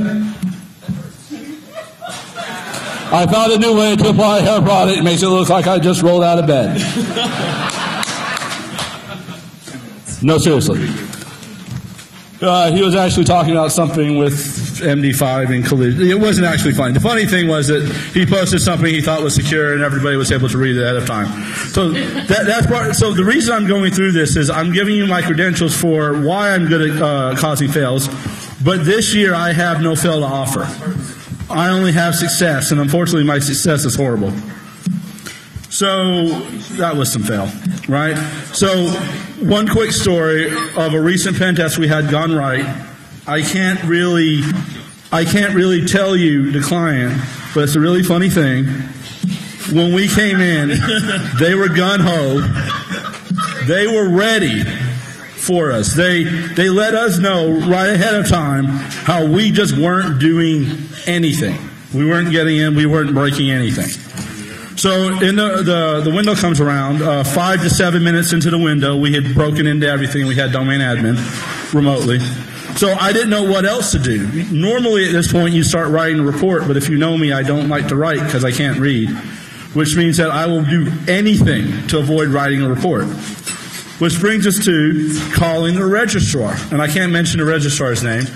I found a new way to apply a hair product. It makes it look like I just rolled out of bed. No, seriously. He was actually talking about something with MD5 and collision. It wasn't actually funny. The funny thing was that he posted something he thought was secure, and everybody was able to read it ahead of time. So that's part. So the reason I'm going through this is I'm giving you my credentials for why I'm good at causing fails. But this year I have no fail to offer. I only have success, and unfortunately my success is horrible. So that was some fail, right? So one quick story of a recent pen test we had gone right. I can't really tell you the client, but it's a really funny thing. When we came in, they were gung-ho. They were ready for us. They let us know right ahead of time how we just weren't doing anything. We weren't getting in. We weren't breaking anything. So in the window comes around, 5 to 7 minutes into the window, we had broken into everything. We had domain admin remotely. So I didn't know what else to do. Normally at this point you start writing a report, but if you know me, I don't like to write because I can't read, which means that I will do anything to avoid writing a report. Which brings us to calling the registrar. And I can't mention the registrar's name,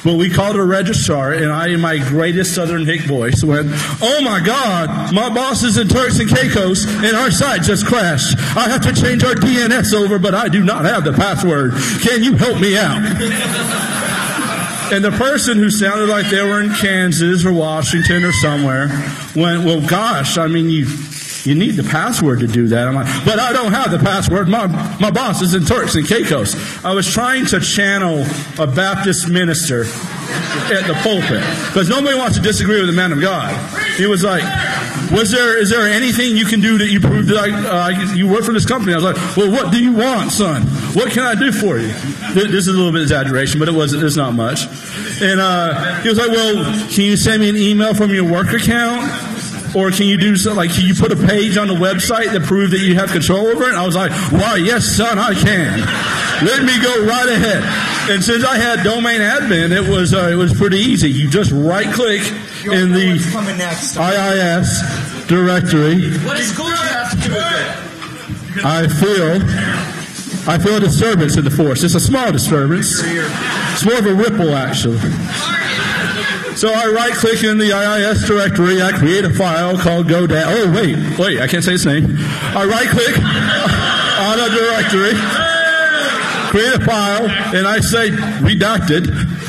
But we called a registrar, and I, in my greatest Southern hick voice, went, "Oh my God, my boss is in Turks and Caicos, and our site just crashed. I have to change our DNS over, but I do not have the password. Can you help me out?" And the person who sounded like they were in Kansas or Washington or somewhere went, "Well, gosh, I mean, you need the password to do that." I'm like, "But I don't have the password. My boss is in Turks and Caicos." I was trying to channel a Baptist minister at the pulpit because nobody wants to disagree with the man of God. He was like, is there anything you can do that you prove that you work for this company? I was like, "Well, what do you want, son? What can I do for you?" This is a little bit of exaggeration, but it's not much. And he was like, "Well, can you send me an email from your work account? Or can you do something can you put a page on the website that proves that you have control over it?" I was like, "Why, yes, son, I can. Let me go right ahead." And since I had domain admin, it was pretty easy. You just right click in the IIS directory. What does Google have to do with it? I feel a disturbance in the force. It's a small disturbance. It's more of a ripple, actually. So I right-click in the IIS directory. I create a file called GoDaddy. Oh, wait, I can't say its name. I right-click on a directory, create a file, and I say redacted.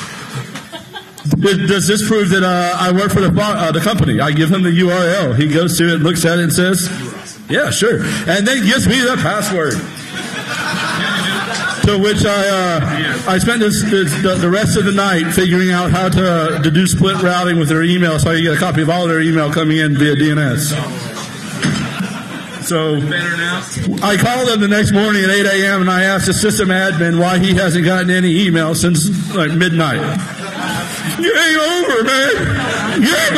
Does this prove that I work for the company? I give him the URL. He goes to it, looks at it, and says, "Yeah, sure," and then gives me the password. To which I spent the rest of the night figuring out how to do split routing with their email so I could get a copy of all their email coming in via DNS. So I called them the next morning at 8 a.m. and I asked the system admin why he hasn't gotten any email since midnight. Game over, man. Game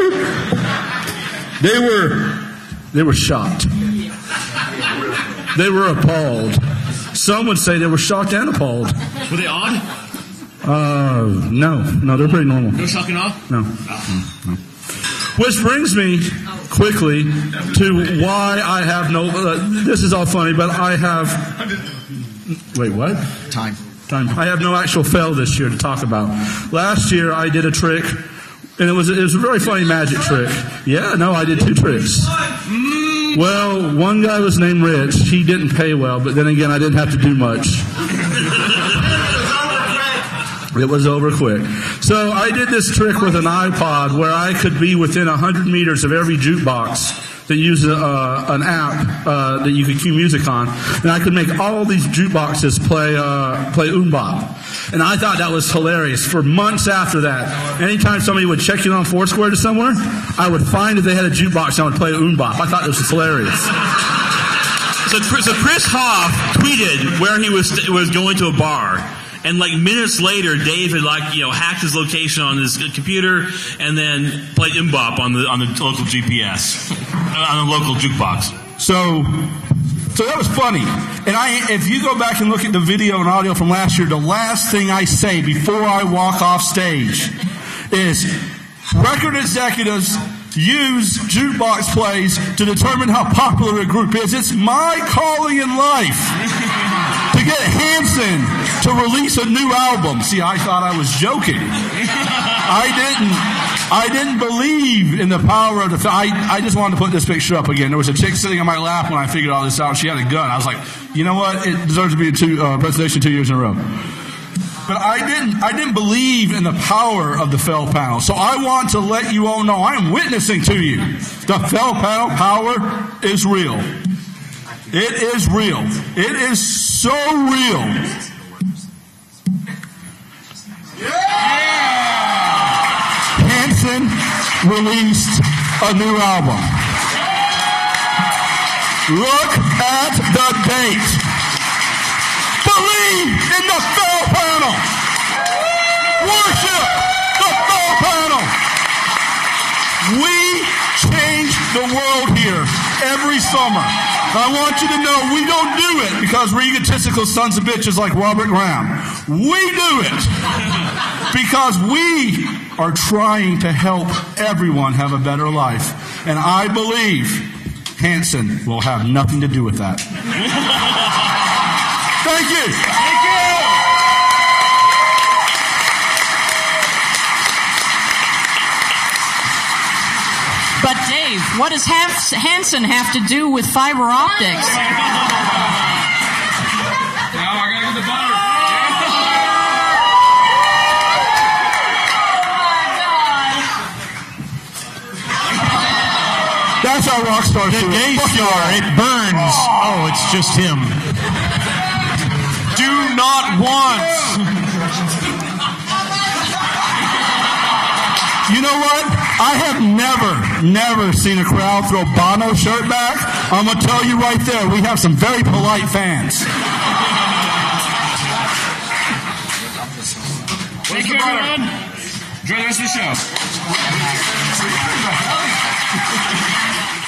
over. They were shocked. They were appalled. Some would say they were shocked and appalled. Were they odd? No, they're pretty normal. No shock and awe? No. Which brings me quickly to why I have no. This is all funny, but I have. Wait, what? Time. I have no actual fail this year to talk about. Last year I did a trick, and it was a very funny magic trick. Yeah, no, I did 2 tricks. Well, one guy was named Rich. He didn't pay well, but then again, I didn't have to do much. It was over quick. So I did this trick with an iPod where I could be within 100 meters of every jukebox that uses an app that you could cue music on, and I could make all these jukeboxes play MMMBop. And I thought that was hilarious. For months after that, anytime somebody would check in on Foursquare to somewhere, I would find if they had a jukebox and I would play MMMBop. I thought this was hilarious. So Chris Hoff tweeted where he was going to a bar. And minutes later, Dave had hacked his location on his computer and then played MMMBop on the local GPS, on the local jukebox. So that was funny. And if you go back and look at the video and audio from last year, the last thing I say before I walk off stage is record executives use jukebox plays to determine how popular a group is. It's my calling in life to get Hanson to release a new album. See, I thought I was joking. I didn't believe in the power of the. I just wanted to put this picture up again. There was a chick sitting on my lap when I figured all this out. She had a gun. I was like, you know what? It deserves to be a presentation 2 years in a row. But I didn't believe in the power of the Fell Panel. So I want to let you all know I am witnessing to you. The Fell Panel power is real. It is real. It is so real. Hanson released a new album. Look at the date. Believe in the Fell Panel. Worship the Fell Panel. We change the world here every summer. I want you to know we don't do it because we're egotistical sons of bitches like Robert Graham. We do it because we are trying to help everyone have a better life. And I believe Hanson will have nothing to do with that. Thank you. Thank you. But Dave, what does Hanson have to do with fiber optics? Now I gotta get the butter. That's our rock star. The gay star. It burns. Oh, it's just him. Do not want. You know what? I have never seen a crowd throw Bono's shirt back. I'm going to tell you right there, we have some very polite fans. Thank you, everyone. Enjoy the rest of the show.